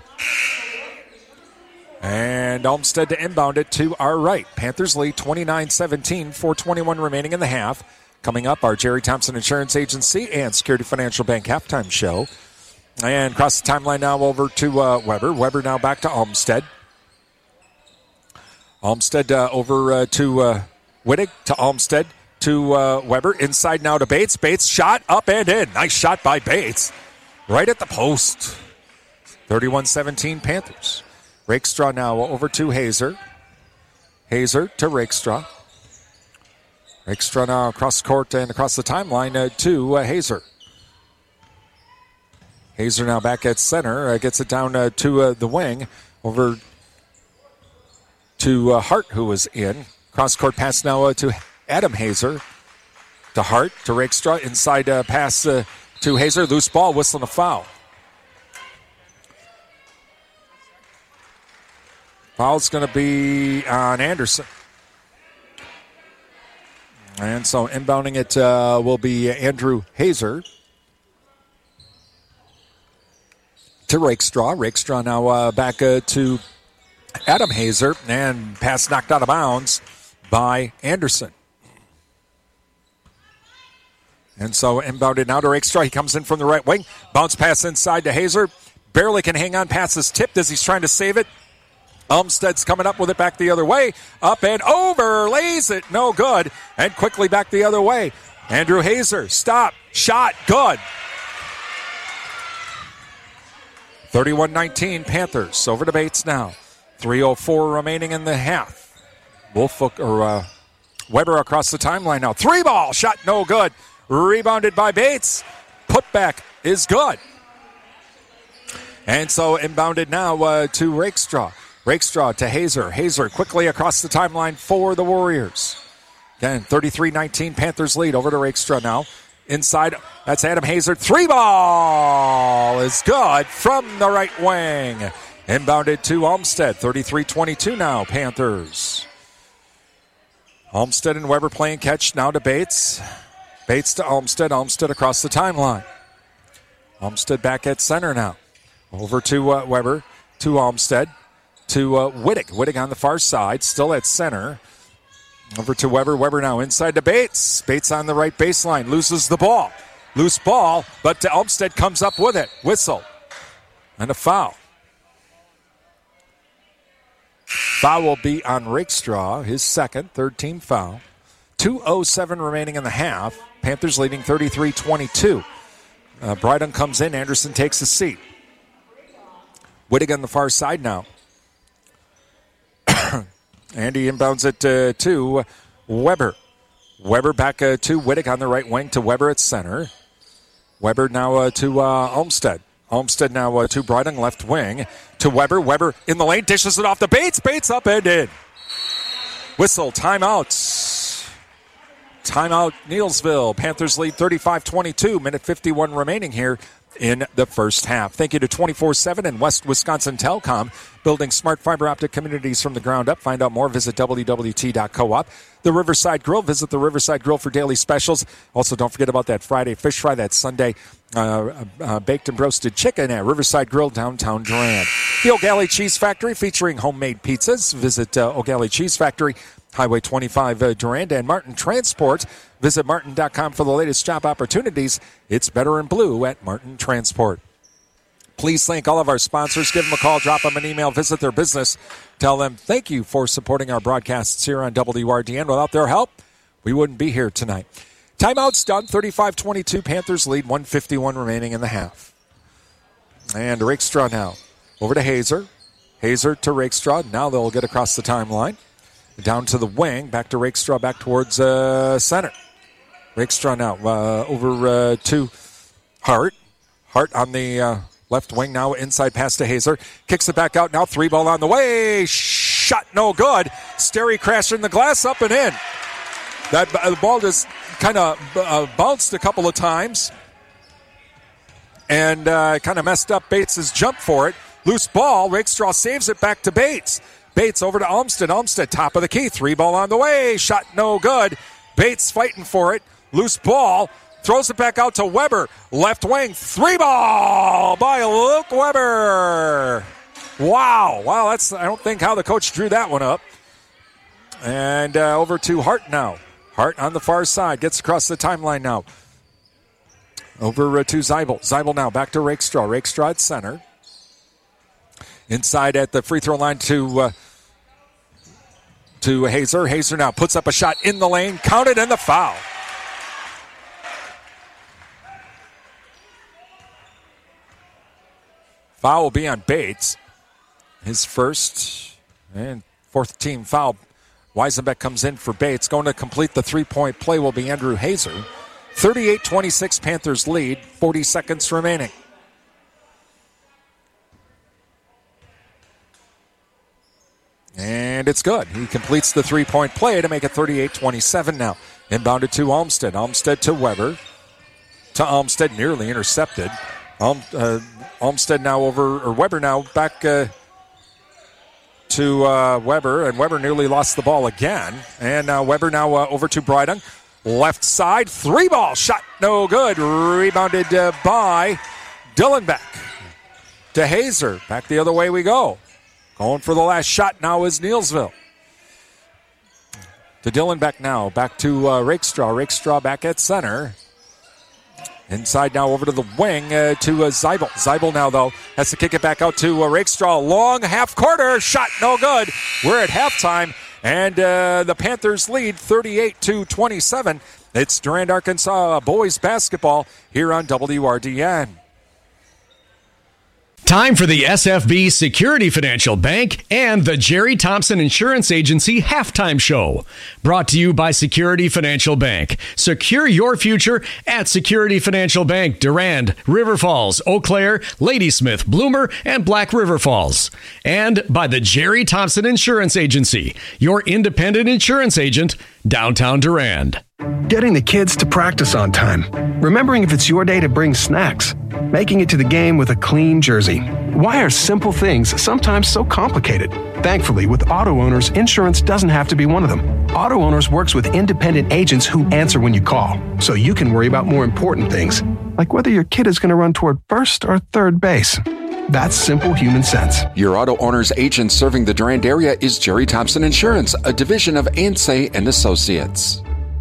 Speaker 2: And Olmsted to inbound it to our right. Panthers lead twenty-nine seventeen. four twenty-one remaining in the half. Coming up, our Jerry Thompson Insurance Agency and Security Financial Bank halftime show. And across the timeline now over to uh, Weber. Weber now back to Olmsted. Olmsted uh, over uh, to uh, Wittig, to Olmsted, to uh, Weber. Inside now to Bates. Bates shot up and in. Nice shot by Bates. Right at the post. thirty-one seventeen Panthers. Rakestraw now over to Hazer. Hazer to Rakestraw. Rakestraw now across the court and across the timeline uh, to uh, Hazer. Hazer now back at center, uh, gets it down uh, to uh, the wing, over to uh, Hart, who was in. Cross-court pass now uh, to Adam Hazer. To Hart, to Rakestraw, inside uh, pass uh, to Hazer. Loose ball, whistling a foul. Foul's going to be on Anderson. And so inbounding it uh, will be Andrew Hazer. To Rakestraw. Rakestraw now uh, back uh, to Adam Hazer. And pass knocked out of bounds by Anderson. And so inbounded now to Rakestraw. He comes in from the right wing. Bounce pass inside to Hazer. Barely can hang on. Pass is tipped as he's trying to save it. Olmsted's coming up with it back the other way. Up and over. Lays it. No good. And quickly back the other way. Andrew Hazer. Stop. Shot. Good. thirty-one nineteen Panthers. Over to Bates now. three oh four remaining in the half. Wolf or uh, Weber across the timeline now. Three ball. Shot no good. Rebounded by Bates. Putback is good. And so inbounded now uh, to Rakestraw. Rakestraw to Hazer. Hazer quickly across the timeline for the Warriors. Again, thirty-three nineteen Panthers lead. Over to Rakestraw now. Inside, that's Adam Hazer. Three ball is good from the right wing. Inbounded to Olmsted. thirty-three twenty-two now, Panthers. Olmsted and Weber playing catch now to Bates. Bates to Olmsted. Olmsted across the timeline. Olmsted back at center now. Over to uh, Weber, to Olmsted, to uh, Wittig. Wittig on the far side, still at center. Over to Weber. Weber now inside to Bates. Bates on the right baseline. Loses the ball. Loose ball, but Olmsted comes up with it. Whistle. And a foul. Foul will be on Rakestraw, his second, third team foul. two oh seven remaining in the half. Panthers leading thirty-three twenty-two. Uh, Bryden comes in. Anderson takes a seat. Wittig on the far side now. Andy inbounds it uh, to Weber. Weber back uh, to Wittig on the right wing, to Weber at center. Weber now uh, to uh, Olmsted. Olmsted now uh, to Bryden, left wing. To Weber. Weber in the lane, dishes it off to Bates. Bates up and in. Whistle, timeout. Timeout, Neelsville. Panthers lead thirty-five twenty-two. Minute fifty-one remaining here in the first half. Thank you to twenty-four seven and West Wisconsin Telecom, building smart fiber optic communities from the ground up. Find out more, visit W W T dot coop. The Riverside Grill, visit the Riverside Grill for daily specials. Also, don't forget about that Friday fish fry, that Sunday uh, uh, baked and roasted chicken at Riverside Grill, downtown Durand. The O'Galley Cheese Factory, featuring homemade pizzas. Visit uh, O'Galley Cheese Factory, Highway twenty-five, uh, Durand. And Martin Transport. Visit martin dot com for the latest job opportunities. It's better in blue at Martin Transport. Please thank all of our sponsors. Give them a call, drop them an email, visit their business. Tell them thank you for supporting our broadcasts here on W R D N. Without their help, we wouldn't be here tonight. Timeout's done. thirty-five twenty-two. Panthers lead. one fifty-one remaining in the half. And Rakestraw now. Over to Hazer. Hazer to Rakestraw. Now they'll get across the timeline. Down to the wing. Back to Rakestraw. Back towards uh, center. Rakestraw now uh, over uh, to Hart. Hart on the uh, left wing now. Inside pass to Hazer. Kicks it back out now. Three ball on the way. Shot no good. Sterry crashing the glass up and in. That the ball just kind of uh, bounced a couple of times and uh, kind of messed up Bates' jump for it. Loose ball. Rakestraw saves it back to Bates. Bates over to Olmsted. Olmsted, top of the key. Three ball on the way. Shot no good. Bates fighting for it. Loose ball. Throws it back out to Weber. Left wing. Three ball by Luke Weber. Wow. Wow, that's, I don't think how the coach drew that one up. And uh, over to Hart now. Hart on the far side. Gets across the timeline now. Over uh, to Zeibel. Zeibel now back to Rakestraw. Rakestraw at center. Inside at the free throw line to uh, to Hazer. Hazer now puts up a shot in the lane. Counted and the foul. Foul will be on Bates. His first and fourth team foul. Weisenbeck comes in for Bates. Going to complete the three-point play will be Andrew Hazer. thirty-eight twenty-six Panthers lead. forty seconds remaining. And it's good. He completes the three-point play to make it thirty-eight twenty-seven now. Inbounded to Olmsted. Olmsted to Weber. To Olmsted, nearly intercepted. Um, uh, Olmsted now over, or Weber now back uh, to uh, Weber, and Weber nearly lost the ball again. And uh, Weber now uh, over to Bryden. Left side, three ball shot, no good. Rebounded uh, by Dillenbeck. To Hazer. Back the other way we go. Going for the last shot now is Neilsville. To Dillenbeck now. Back to uh, Rakestraw. Rakestraw back at center. Inside now over to the wing uh, to uh, Zeibel. Zeibel now, though, has to kick it back out to uh, Rakestraw. Long half quarter. Shot no good. We're at halftime. And uh, the Panthers lead thirty-eight to twenty-seven. It's Durand, Arkansas boys basketball here on W R D N.
Speaker 5: Time for the S F B Security Financial Bank and the Jerry Thompson Insurance Agency Halftime Show. Brought to you by Security Financial Bank. Secure your future at Security Financial Bank, Durand, River Falls, Eau Claire, Ladysmith, Bloomer, and Black River Falls. And by the Jerry Thompson Insurance Agency, your independent insurance agent, downtown Durand.
Speaker 7: Getting the kids to practice on time. Remembering if it's your day to bring snacks. Making it to the game with a clean jersey. Why are simple things sometimes so complicated? Thankfully, with Auto Owners, insurance doesn't have to be one of them. Auto Owners works with independent agents who answer when you call, so you can worry about more important things, like whether your kid is going to run toward first or third base. That's simple human sense.
Speaker 8: Your Auto Owners agent serving the Durand area is Jerry Thompson Insurance, a division of Ansay and Associates.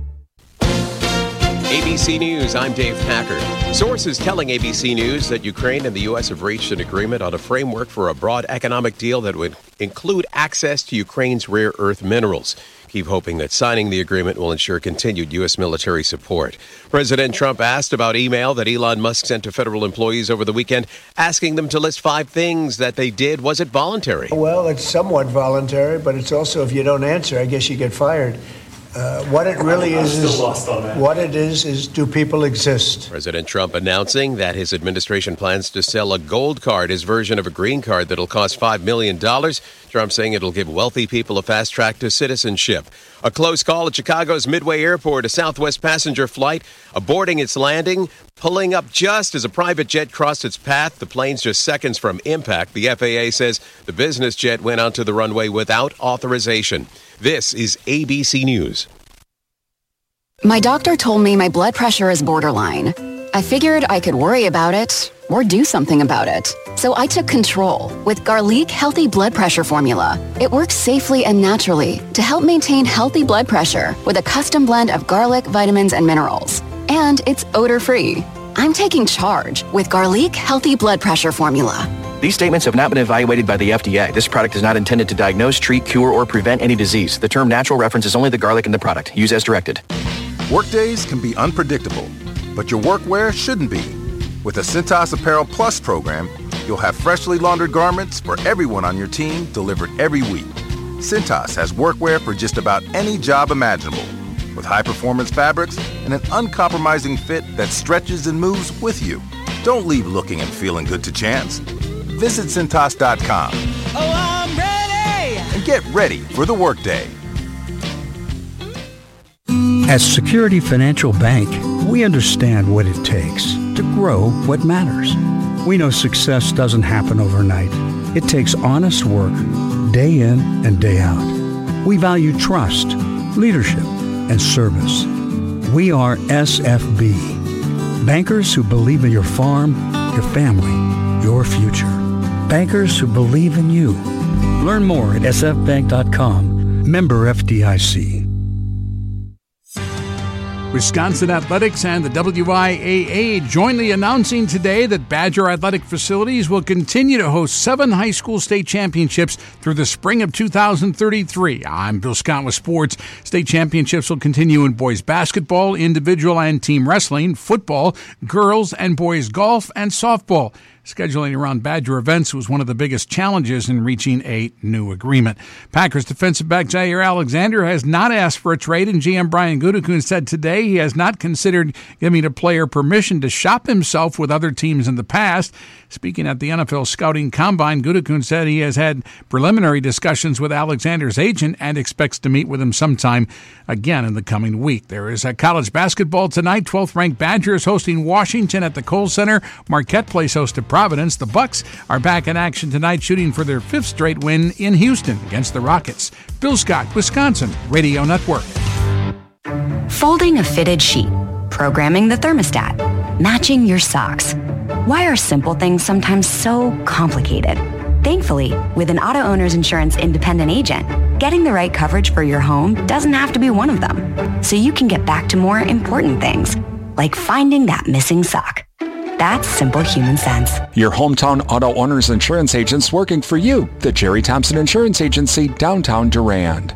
Speaker 9: A B C News, I'm Dave Packard. Sources telling A B C News that Ukraine and the U S have reached an agreement on a framework for a broad economic deal that would include access to Ukraine's rare earth minerals. Keep hoping that signing the agreement will ensure continued U S military support. President Trump asked about email that Elon Musk sent to federal employees over the weekend, asking them to list five things that they did. Was it voluntary?
Speaker 10: Well, it's somewhat voluntary, but it's also, if you don't answer, I guess you get fired. Uh, what it really is, is what it is, is do people exist?
Speaker 9: President Trump announcing that his administration plans to sell a gold card, his version of a green card that'll cost five million dollars. Trump saying it'll give wealthy people a fast track to citizenship. A close call at Chicago's Midway Airport, a Southwest passenger flight aborting its landing, pulling up just as a private jet crossed its path. The plane's just seconds from impact. The F A A says the business jet went onto the runway without authorization. This is A B C News.
Speaker 11: My doctor told me my blood pressure is borderline. I figured I could worry about it or do something about it. So I took control with Garlic Healthy Blood Pressure Formula. It works safely and naturally to help maintain healthy blood pressure with a custom blend of garlic, vitamins, and minerals. And it's odor-free. I'm taking charge with Garlic Healthy Blood Pressure Formula.
Speaker 12: These statements have not been evaluated by the F D A. This product is not intended to diagnose, treat, cure, or prevent any disease. The term natural references only the garlic in the product. Use as directed.
Speaker 13: Workdays can be unpredictable, but your workwear shouldn't be. With the Cintas Apparel Plus program, you'll have freshly laundered garments for everyone on your team delivered every week. Cintas has workwear for just about any job imaginable, with high-performance fabrics and an uncompromising fit that stretches and moves with you. Don't leave looking and feeling good to chance. Visit Cintas dot com.
Speaker 14: Oh, I'm ready!
Speaker 13: And get ready for the workday.
Speaker 15: At Security Financial Bank, we understand what it takes to grow what matters. We know success doesn't happen overnight, It takes honest work, day in and day out. We value trust, leadership, and service. We are S F B, bankers who believe in your farm, your family, your future. Bankers who believe in you. Learn more at s f bank dot com. Member F D I C.
Speaker 16: Wisconsin Athletics and the W I A A jointly announcing today that Badger Athletic Facilities will continue to host seven high school state championships through the spring of two thousand thirty-three. I'm Bill Scott with sports. State championships will continue in boys basketball, individual and team wrestling, football, girls and boys golf, and softball. Scheduling around Badger events was one of the biggest challenges in reaching a new agreement. Packers defensive back Jair Alexander has not asked for a trade, and G M Brian Gutekunst said today he has not considered giving a player permission to shop himself with other teams in the past. Speaking at the N F L Scouting Combine, Gutekunst said he has had preliminary discussions with Alexander's agent and expects to meet with him sometime again in the coming week. There is a college basketball tonight. twelfth-ranked Badgers hosting Washington at the Kohl Center. Marquette plays host to Providence. The Bucks are back in action tonight, shooting for their fifth straight win in Houston against the Rockets. Bill Scott, Wisconsin Radio Network.
Speaker 17: Folding a fitted sheet, programming the thermostat, matching your socks. Why are simple things sometimes so complicated? Thankfully, with an Auto Owners Insurance independent agent, getting the right coverage for your home doesn't have to be one of them. So you can get back to more important things, like finding that missing sock. That's simple human sense.
Speaker 8: Your hometown Auto Owners Insurance agents working for you. The Jerry Thompson Insurance Agency, downtown Durand.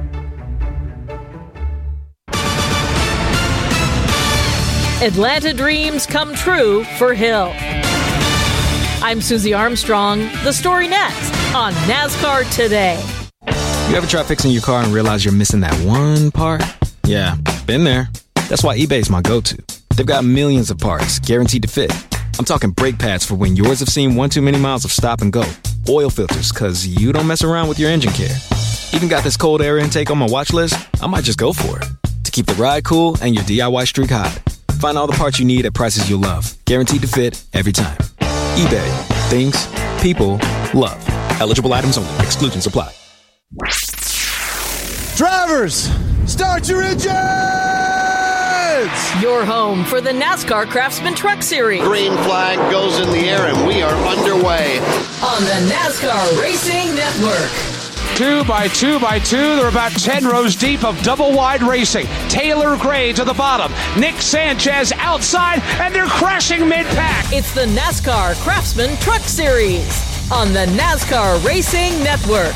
Speaker 18: Atlanta dreams come true for Hill. I'm Susie Armstrong. The story next on NASCAR Today.
Speaker 19: You ever try fixing your car and realize you're missing that one part? Yeah, been there. That's why eBay's my go-to. They've got millions of parts guaranteed to fit. I'm talking brake pads for when yours have seen one too many miles of stop and go. Oil filters, because you don't mess around with your engine care. Even got this cold air intake on my watch list. I might just go for it. To keep the ride cool and your D I Y streak hot. Find all the parts you need at prices you'll love. Guaranteed to fit every time. eBay. Things. People. Love. Eligible items only. Exclusions apply.
Speaker 20: Drivers, start your engines!
Speaker 18: Your home for the NASCAR Craftsman Truck Series.
Speaker 21: Green flag goes in the air and we are underway.
Speaker 18: On the NASCAR Racing Network.
Speaker 22: Two by two by two, they're about ten rows deep of double-wide racing. Taylor Gray to the bottom. Nick Sanchez outside, and they're crashing mid-pack.
Speaker 18: It's the NASCAR Craftsman Truck Series on the NASCAR Racing Network.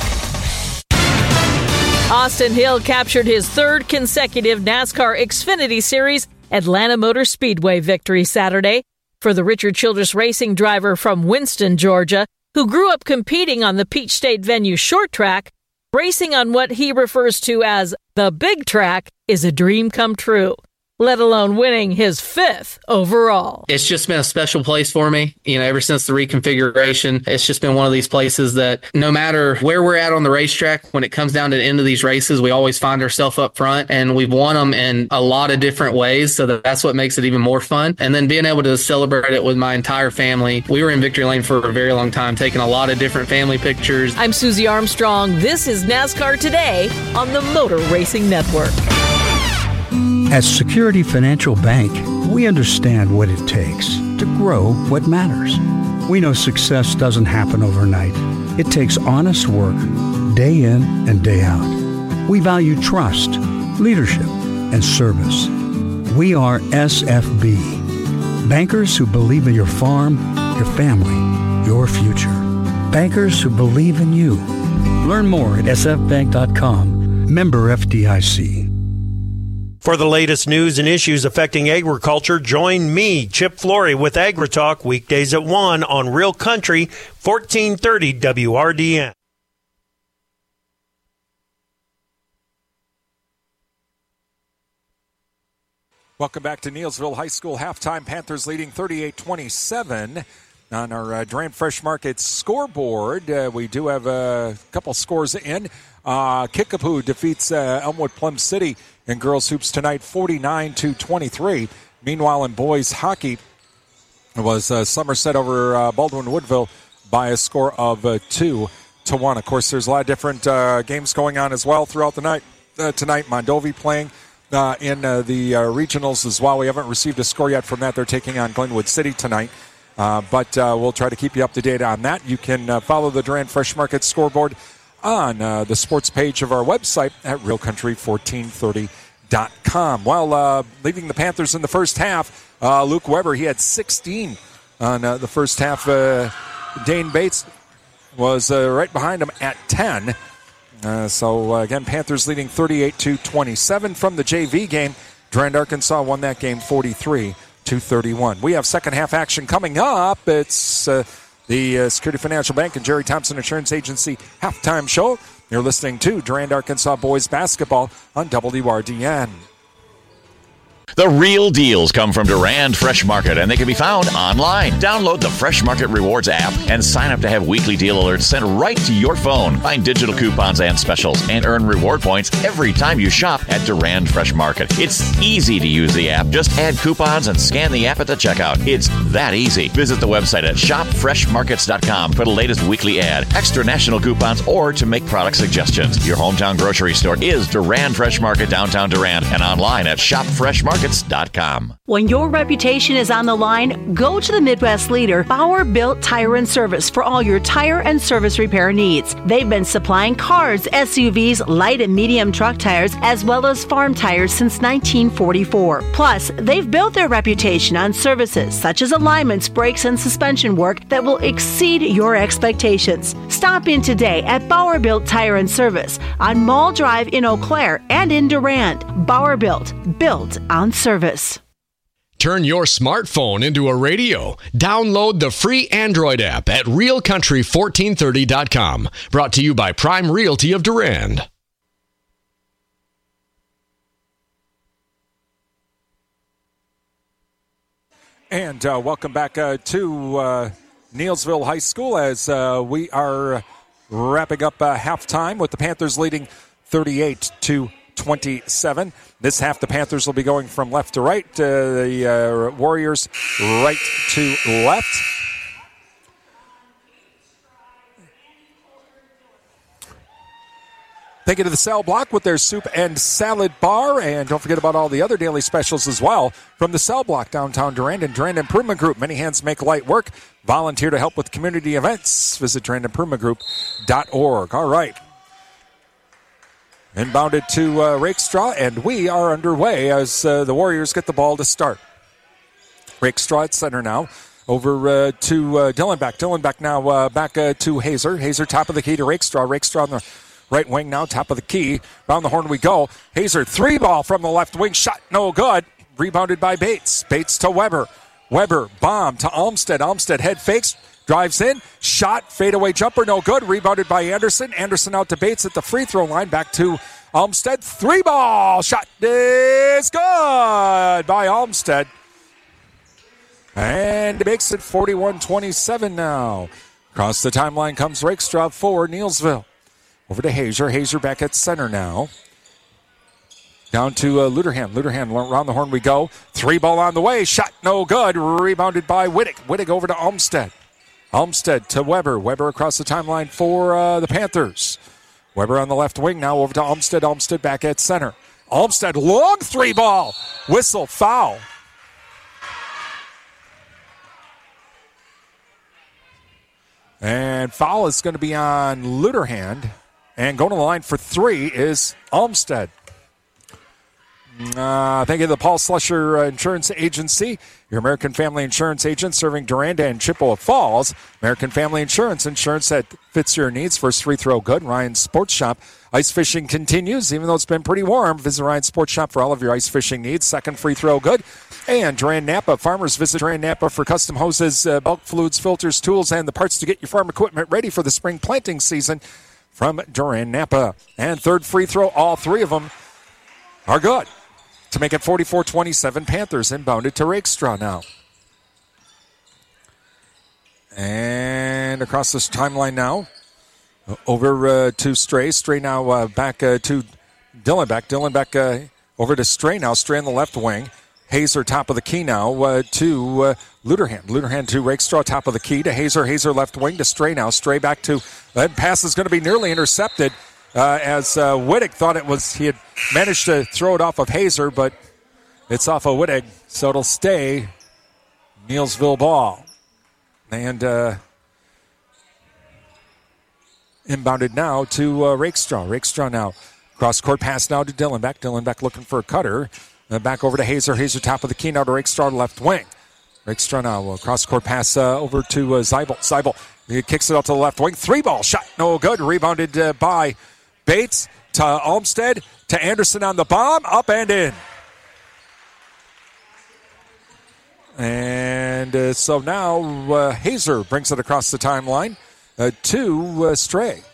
Speaker 18: Austin Hill captured his third consecutive NASCAR Xfinity Series Atlanta Motor Speedway victory Saturday. For the Richard Childress Racing driver from Winston, Georgia, who grew up competing on the Peach State venue short track, racing on what he refers to as the big track is a dream come true, let alone winning his fifth overall.
Speaker 23: It's just been a special place for me. You know, ever since the reconfiguration, it's just been one of these places that no matter where we're at on the racetrack, when it comes down to the end of these races, we always find ourselves up front, and we've won them in a lot of different ways. So that's what makes it even more fun. And then being able to celebrate it with my entire family. We were in victory lane for a very long time, taking a lot of different family pictures.
Speaker 18: I'm Susie Armstrong. This is NASCAR Today on the Motor Racing Network.
Speaker 15: At Security Financial Bank, we understand what it takes to grow what matters. We know success doesn't happen overnight. It takes honest work, day in and day out. We value trust, leadership, and service. We are S F B, bankers who believe in your farm, your family, your future. Bankers who believe in you. Learn more at s f bank dot com. Member F D I C.
Speaker 24: For the latest news and issues affecting agriculture, join me, Chip Flory, with AgriTalk weekdays at one on Real Country, fourteen thirty W R D N.
Speaker 2: Welcome back to Neillsville High School halftime. Panthers leading thirty-eight twenty-seven. On our uh, Durand Fresh Market scoreboard, uh, we do have a couple scores in. Uh, Kickapoo defeats uh, Elmwood Plum City in girls hoops tonight, forty-nine to twenty-three. Meanwhile, in boys hockey, it was uh, Somerset over uh, Baldwin Woodville. by a score of uh, two to one. Of course, there's a lot of different uh, games going on as well throughout the night. Uh, tonight, Mondovi playing uh, in uh, the uh, regionals as well. We haven't received a score yet from that. They're taking on Glenwood City tonight. Uh, but uh, we'll try to keep you up to date on that. You can uh, follow the Durand Fresh Market scoreboard on uh, the sports page of our website at real country fourteen thirty dot com. While uh, leading the Panthers in the first half, uh, Luke Weber, he had sixteen on uh, the first half. Uh, Dane Bates was uh, right behind him at ten. Uh, so, uh, again, Panthers leading thirty-eight to twenty-seven from the J V game. Durand, Arkansas won that game forty-three to thirty-one. We have second half action coming up. It's uh, the uh, Security Financial Bank and Jerry Thompson Insurance Agency halftime show. You're listening to Durand, Arkansas boys basketball on W R D N.
Speaker 1: The real deals come from Durand Fresh Market, and they can be found online. Download the Fresh Market Rewards app and sign up to have weekly deal alerts sent right to your phone. Find digital coupons and specials and earn reward points every time you shop at Durand Fresh Market. It's easy to use the app. Just add coupons and scan the app at the checkout. It's that easy. Visit the website at shop fresh markets dot com for the latest weekly ad, extra national coupons, or to make product suggestions. Your hometown grocery store is Durand Fresh Market, downtown Durand, and online at shop fresh markets dot com.
Speaker 3: When your reputation is on the line, go to the Midwest leader, Bauer Built Tire and Service, for all your tire and service repair needs. They've been supplying cars, S U Vs, light and medium truck tires, as well as farm tires since nineteen forty-four. Plus, they've built their reputation on services such as alignments, brakes, and suspension work that will exceed your expectations. Stop in today at Bauer Built Tire and Service on Mall Drive in Eau Claire and in Durand. Bauer Built, built on service.
Speaker 5: Turn your smartphone into a radio. Download the free Android app at real country fourteen thirty dot com. Brought to you by Prime Realty of Durand.
Speaker 2: And uh, welcome back uh, to uh, Neillsville High School as uh, we are wrapping up uh, halftime with the Panthers leading thirty-eight to twenty-seven. This half, the Panthers will be going from left to right. Uh, the uh, Warriors right to left. Thank you to the Cell Block with their soup and salad bar. And don't forget about all the other daily specials as well from the Cell Block, downtown Durand and Durand Improvement Group. Many hands make light work. Volunteer to help with community events. Visit durand improvement group dot org. All right. Inbounded to uh, Rakestraw, and we are underway as uh, the Warriors get the ball to start. Rakestraw at center now. Over uh, to uh, Dillenbeck. Dillenbeck now uh, back uh, to Hazer. Hazer top of the key to Rakestraw. Rakestraw on the right wing now, top of the key. Round the horn we go. Hazer, three ball from the left wing. Shot no good. Rebounded by Bates. Bates to Weber. Weber, bomb to Olmstead. Olmstead head fakes. Drives in, shot, fadeaway jumper, no good. Rebounded by Anderson. Anderson out to Bates at the free throw line. Back to Olmstead. Three ball. Shot is good by Olmstead. And it makes it forty-one twenty-seven now. Across the timeline comes Rakestraw for Neillsville. Over to Hazer. Hazer back at center now. Down to uh, Luderhan. Luderhan, around the horn we go. Three ball on the way. Shot no good. Rebounded by Wittig. Wittig over to Olmstead. Olmstead to Weber. Weber across the timeline for uh, the Panthers. Weber on the left wing now over to Olmstead. Olmstead back at center. Olmstead, long three ball. Whistle, foul. And foul is going to be on Luderhand. And going to the line for three is Olmstead. Uh, thank you to the Paul Slusher uh, Insurance Agency, your American Family Insurance agent serving Durand and Chippewa Falls. American Family Insurance, insurance that fits your needs. First free throw good. Ryan's Sports Shop. Ice fishing continues, even though it's been pretty warm. Visit Ryan's Sports Shop for all of your ice fishing needs. Second free throw good. And Durand Napa. Farmers visit Durand Napa for custom hoses, uh, bulk fluids, filters, tools, and the parts to get your farm equipment ready for the spring planting season from Durand Napa. And third free throw, all three of them are good. To make it forty-four twenty-seven, Panthers inbounded to Rakestraw now. And across this timeline now, over uh, to Stray. Stray now uh, back uh, to Dillenbeck. Dillenbeck uh, over to Stray now. Stray on the left wing. Hazer top of the key now uh, to uh, Luderhand. Luderhand to Rakestraw, top of the key to Hazer. Hazer left wing to Stray now. Stray back to, that pass is going to be nearly intercepted uh, as uh, Wittig thought it was, he had managed to throw it off of Hazer, but it's off of Wittig, so it'll stay Neilsville ball. And uh, inbounded now to uh, Rakestraw. Rakestraw now. Cross-court pass now to Dillenbeck. Dillenbeck looking for a cutter. Uh, back over to Hazer. Hazer top of the key now to Rakestraw, left wing. Rakestraw now. Uh, cross-court pass uh, over to uh, Zeibel. Zeibel he kicks it out to the left wing. Three-ball shot. No good. Rebounded uh, by Bates to Olmstead to Anderson on the bomb. Up and in. And uh, so now uh, Hazer brings it across the timeline uh, to uh, Stray.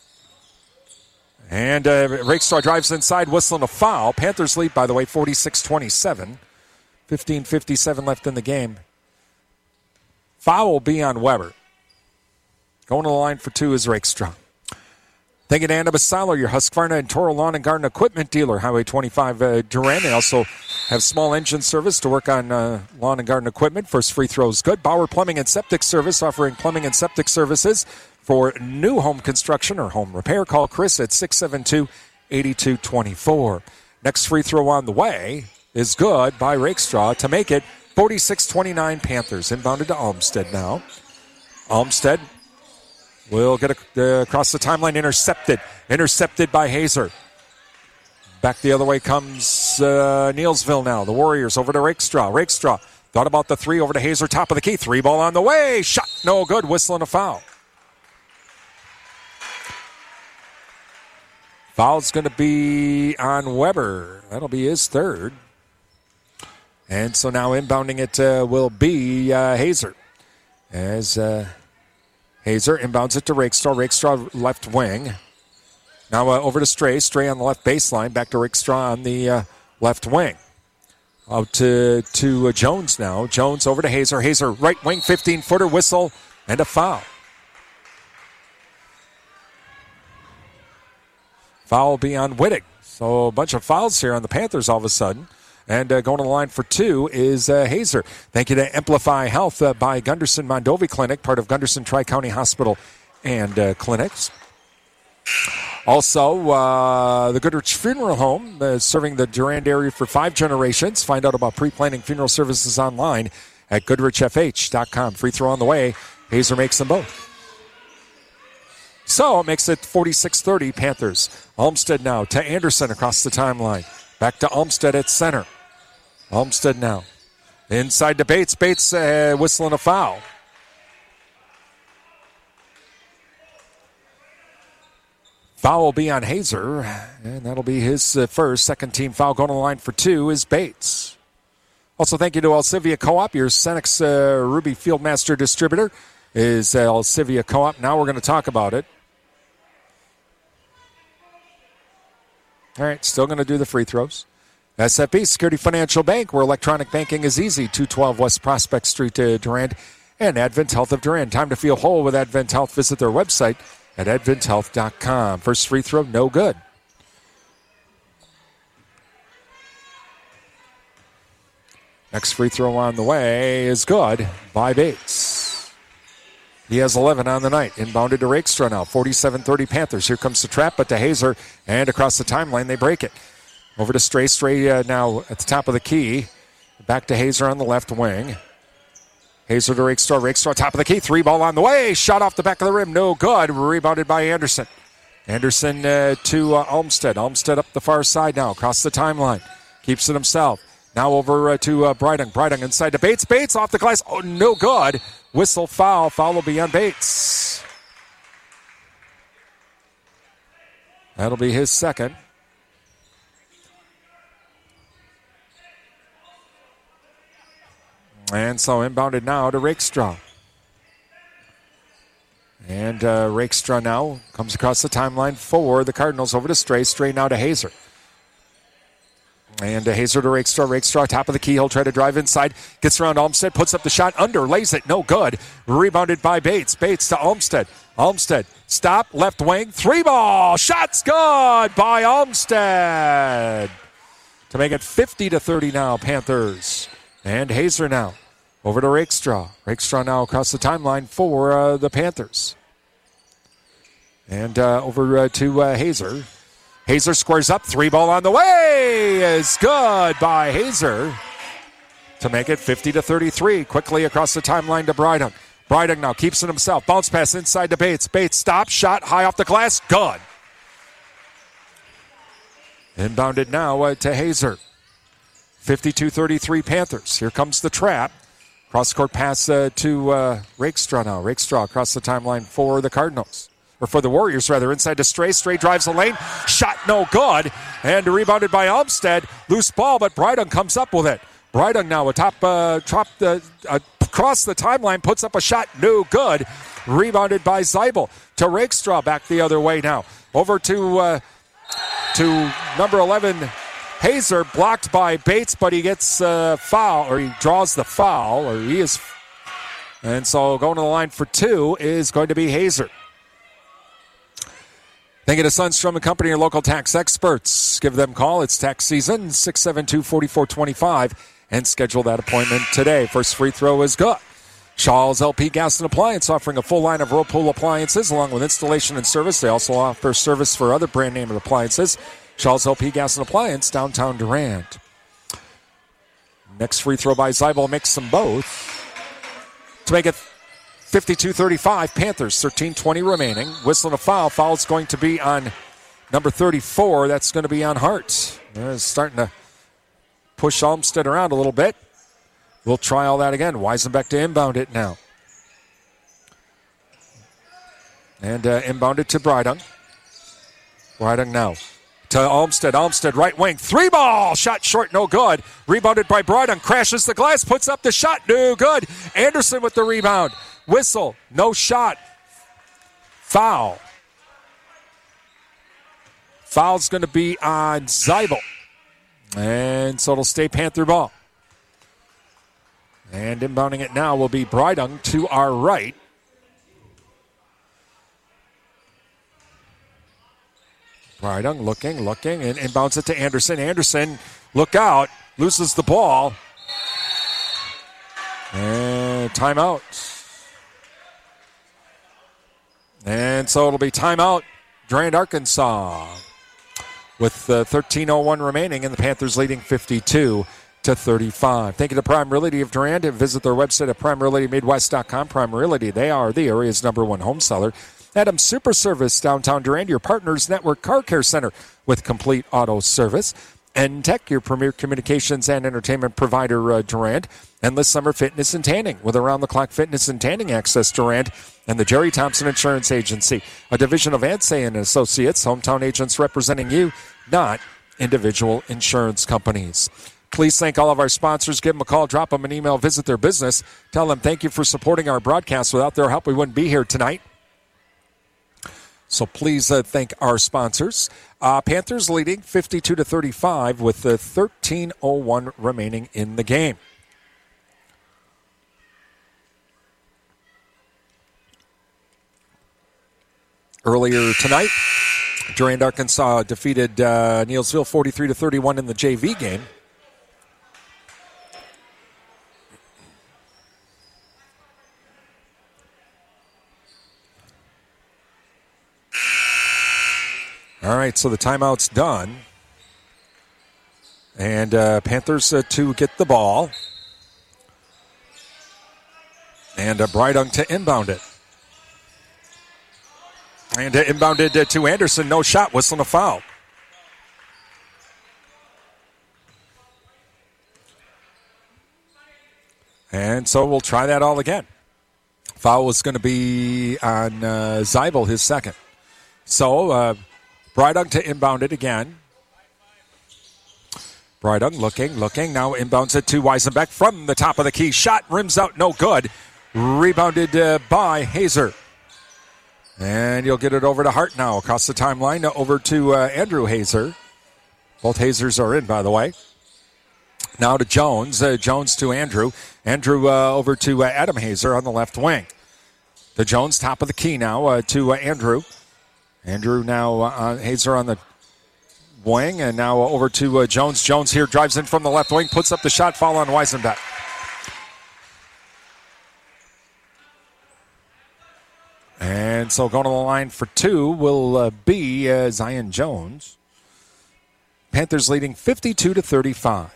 Speaker 2: And uh, Rakestraw drives inside, whistling a foul. Panthers lead, by the way, forty-six twenty-seven. fifteen fifty-seven left in the game. Foul will be on Weber. Going to the line for two is Rakestraw. Thank you to Anna Basalo, your Husqvarna and Toro Lawn and Garden Equipment dealer, Highway twenty-five uh, Durand. They also have small engine service to work on uh, lawn and garden equipment. First free throw is good. Bauer Plumbing and Septic Service, offering plumbing and septic services for new home construction or home repair. Call Chris at six seven two, eight two two four. Next free throw on the way is good by Rakestraw to make it forty-six twenty-nine Panthers. Inbounded to Olmstead now. Olmstead will get a, uh, across the timeline, intercepted. Intercepted by Hazer. Back the other way comes uh, Neilsville now. The Warriors over to Rakestraw. Rakestraw thought about the three over to Hazer, top of the key. Three ball on the way. Shot no good. Whistling a foul. Foul's going to be on Weber. That'll be his third. And so now inbounding it uh, will be uh, Hazer. As uh, Hazer inbounds it to Rakestraw. Rakestraw left wing. Now uh, over to Stray. Stray on the left baseline. Back to Rakestraw on the uh, left wing. Out to, to uh, Jones now. Jones over to Hazer. Hazer right wing, fifteen-footer, whistle, and a foul. Foul will be on Wittig. So a bunch of fouls here on the Panthers all of a sudden. And uh, going to the line for two is uh, Hazer. Thank you to Amplify Health uh, by Gunderson Mondovi Clinic, part of Gunderson Tri-County Hospital and uh, Clinics. Also, uh, the Goodrich Funeral Home, uh, serving the Durand area for five generations. Find out about pre-planning funeral services online at goodrich f h dot com. Free throw on the way. Hazer makes them both. So it makes it forty-six thirty Panthers. Olmstead now to Anderson across the timeline. Back to Olmstead at center. Olmstead now. Inside to Bates. Bates uh, whistling a foul. Foul will be on Hazer, and that'll be his uh, first. Second team foul going to the line for two is Bates. Also, thank you to Alcivia Co-op, your Cenex uh, Ruby Fieldmaster distributor is uh, Alcivia Co-op. Now we're going to talk about it. All right, still going to do the free throws. S F B, Security Financial Bank, where electronic banking is easy. two twelve West Prospect Street, uh, Durand, and Advent Health of Durand. Time to feel whole with Advent Health. Visit their website at advent health dot com. First free throw, no good. Next free throw on the way is good by Bates. He has eleven on the night. Inbounded to Rakestraw now. forty-seven thirty Panthers. Here comes the trap, but to Hazer, and across the timeline, they break it. Over to Stray. Stray uh, now at the top of the key. Back to Hazer on the left wing. Hazer to Rakestraw. Rakestraw top of the key. Three ball on the way. Shot off the back of the rim. No good. Rebounded by Anderson. Anderson uh, to uh, Olmstead. Olmstead up the far side now. Across the timeline. Keeps it himself. Now over uh, to uh, Breidung. Breidung inside to Bates. Bates off the glass. Oh, no good. Whistle foul. Foul will be on Bates. That'll be his second. And so inbounded now to Rakestraw. And uh, Rakestraw now comes across the timeline for the Cardinals over to Stray. Stray now to Hazer. And uh, Hazer to Rakestraw. Rakestraw top of the key. He'll try to drive inside. Gets around Olmstead. Puts up the shot. Under. Lays it. No good. Rebounded by Bates. Bates to Olmstead. Olmstead. Stop. Left wing. Three ball. Shots good by Olmstead. To make it fifty to thirty now, Panthers. And Hazer now. Over to Rakestraw. Rakestraw now across the timeline for uh, the Panthers. And uh, over uh, to uh, Hazer. Hazer squares up. Three ball on the way is good by Hazer to make it fifty to thirty-three. Quickly across the timeline to Brydung. Brydung now keeps it himself. Bounce pass inside to Bates. Bates stops. Shot high off the glass. Good. Inbounded now uh, to Hazer. fifty-two thirty-three Panthers. Here comes the trap. Cross-court pass uh, to uh, Rakestraw now. Rakestraw across the timeline for the Cardinals. Or for the Warriors, rather. Inside to Stray. Stray drives the lane. Shot no good. And rebounded by Olmstead. Loose ball, but Brydung comes up with it. Brydung now atop, uh, top, uh, uh, across the timeline. Puts up a shot. No good. Rebounded by Zeibel. To Rakestraw back the other way now. Over to, uh, to number eleven, Hazer, blocked by Bates, but he gets uh, foul, or he draws the foul, or he is. And so going to the line for two is going to be Hazer. Thank you to Sundstrom and Company, your local tax experts. Give them a call. It's tax season, six seven two, four four two five, and schedule that appointment today. First free throw is good. Shaw's L P Gas and Appliance, offering a full line of Whirlpool appliances along with installation and service. They also offer service for other brand name appliances. Shaw's L P Gas and Appliance, downtown Durand. Next free throw by Zeibel makes them both to make it fifty-two thirty-five. Panthers, thirteen twenty remaining. Whistling a foul. Foul's going to be on number thirty-four. That's going to be on Hart. They're starting to push Olmstead around a little bit. We'll try all that again. Weisenbeck to inbound it now. And uh, inbound it to Brydung. Brydung now to Olmstead. Olmstead, right wing. Three ball. Shot short, no good. Rebounded by Brydung. Crashes the glass. Puts up the shot. No good. Anderson with the rebound. Whistle. No shot. Foul. Foul's going to be on Zeibel. And so it'll stay Panther ball. And inbounding it now will be Brydung to our right. Brydung looking, looking, and inbounds it to Anderson. Anderson, look out, loses the ball. And timeout. And so it'll be timeout, Durand, Arkansas. With uh, thirteen oh one remaining, and the Panthers leading fifty-two to thirty-five. Thank you to Prime Realty of Durand. Visit their website at prime realty midwest dot com. Prime Realty, they are the area's number one home seller. Adams Super Service, downtown Durand, your Partners Network Car Care Center with complete auto service. N-Tech, your premier communications and entertainment provider, uh, Durand. Endless Summer Fitness and Tanning with around-the-clock fitness and tanning access, Durand. And the Jerry Thompson Insurance Agency, a division of Ansay and Associates, hometown agents representing you, not individual insurance companies. Please thank all of our sponsors. Give them a call, drop them an email, visit their business. Tell them thank you for supporting our broadcast. Without their help, we wouldn't be here tonight. So please uh, thank our sponsors. Uh, Panthers leading fifty-two to thirty-five with the thirteen oh one remaining in the game. Earlier tonight, Durand, Arkansas defeated uh, Neillsville forty-three to thirty-one in the J V game. All right, so the timeout's done. And uh, Panthers uh, to get the ball. And uh, Brydung to inbound it. And uh, inbounded uh, to Anderson. No shot. Whistling a foul. And so we'll try that all again. Foul was going to be on uh, Zeibel, his second. So uh, Brydung to inbound it again. Brydung looking, looking. Now inbounds it to Weisenbeck from the top of the key. Shot rims out, no good. Rebounded uh, by Hazer. And you'll get it over to Hart now. Across the timeline, over to uh, Andrew Hazer. Both Hazers are in, by the way. Now to Jones. Uh, Jones to Andrew. Andrew uh, over to uh, Adam Hazer on the left wing. To Jones, top of the key now uh, to uh, Andrew. Andrew now uh, Hazer on the wing. And now uh, over to uh, Jones. Jones here drives in from the left wing. Puts up the shot. Foul on Weisenbeck. And so going to the line for two will uh, be uh, Zion Jones. Panthers leading fifty-two to thirty-five.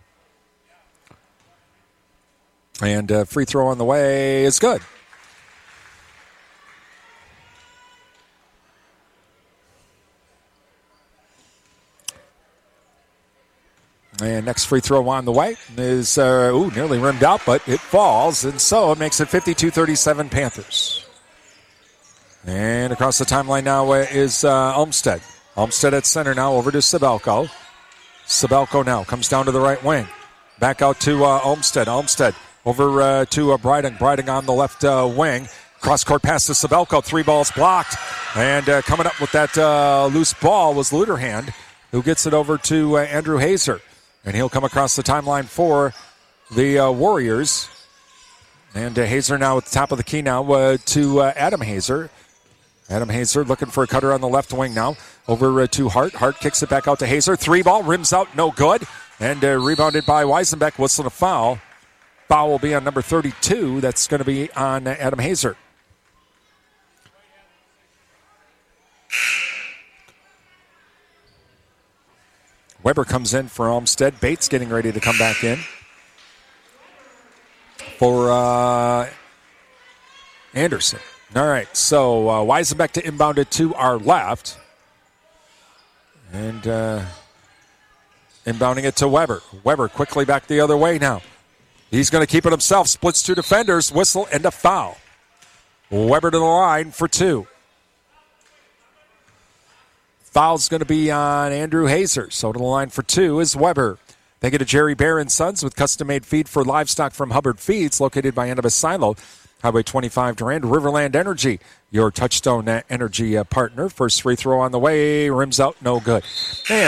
Speaker 2: And uh, free throw on the way is good. And next free throw on the way is, uh, ooh, nearly rimmed out, but it falls. And so it makes it fifty-two thirty-seven Panthers. And across the timeline now is uh, Olmstead. Olmstead at center now over to Sabelko. Sabelko now comes down to the right wing. Back out to uh, Olmstead. Olmstead over uh, to uh, Breiting. Breiting on the left uh, wing. Cross-court pass to Sabelko. Three balls blocked. And uh, coming up with that uh, loose ball was Luderhand, who gets it over to uh, Andrew Hazer. And he'll come across the timeline for the uh, Warriors. And uh, Hazer now at the top of the key now uh, to uh, Adam Hazer. Adam Hazer looking for a cutter on the left wing now. Over uh, to Hart. Hart kicks it back out to Hazer. Three ball, rims out, no good. And uh, rebounded by Weisenbeck. Whistle a foul. Foul will be on number thirty-two. That's going to be on uh, Adam Hazer. Weber comes in for Olmstead. Bates getting ready to come back in for uh, Anderson. All right, so uh, Weisenbeck to inbound it to our left. And uh, inbounding it to Weber. Weber quickly back the other way now. He's going to keep it himself. Splits two defenders. Whistle and a foul. Weber to the line for two. Foul's going to be on Andrew Hazer. So to the line for two is Weber. Thank you to Jerry Bear and Sons with custom-made feed for livestock from Hubbard Feeds, located by Annabis Silo, Highway twenty-five Durand. Riverland Energy, your Touchstone Energy partner. First free throw on the way. Rims out, no good. And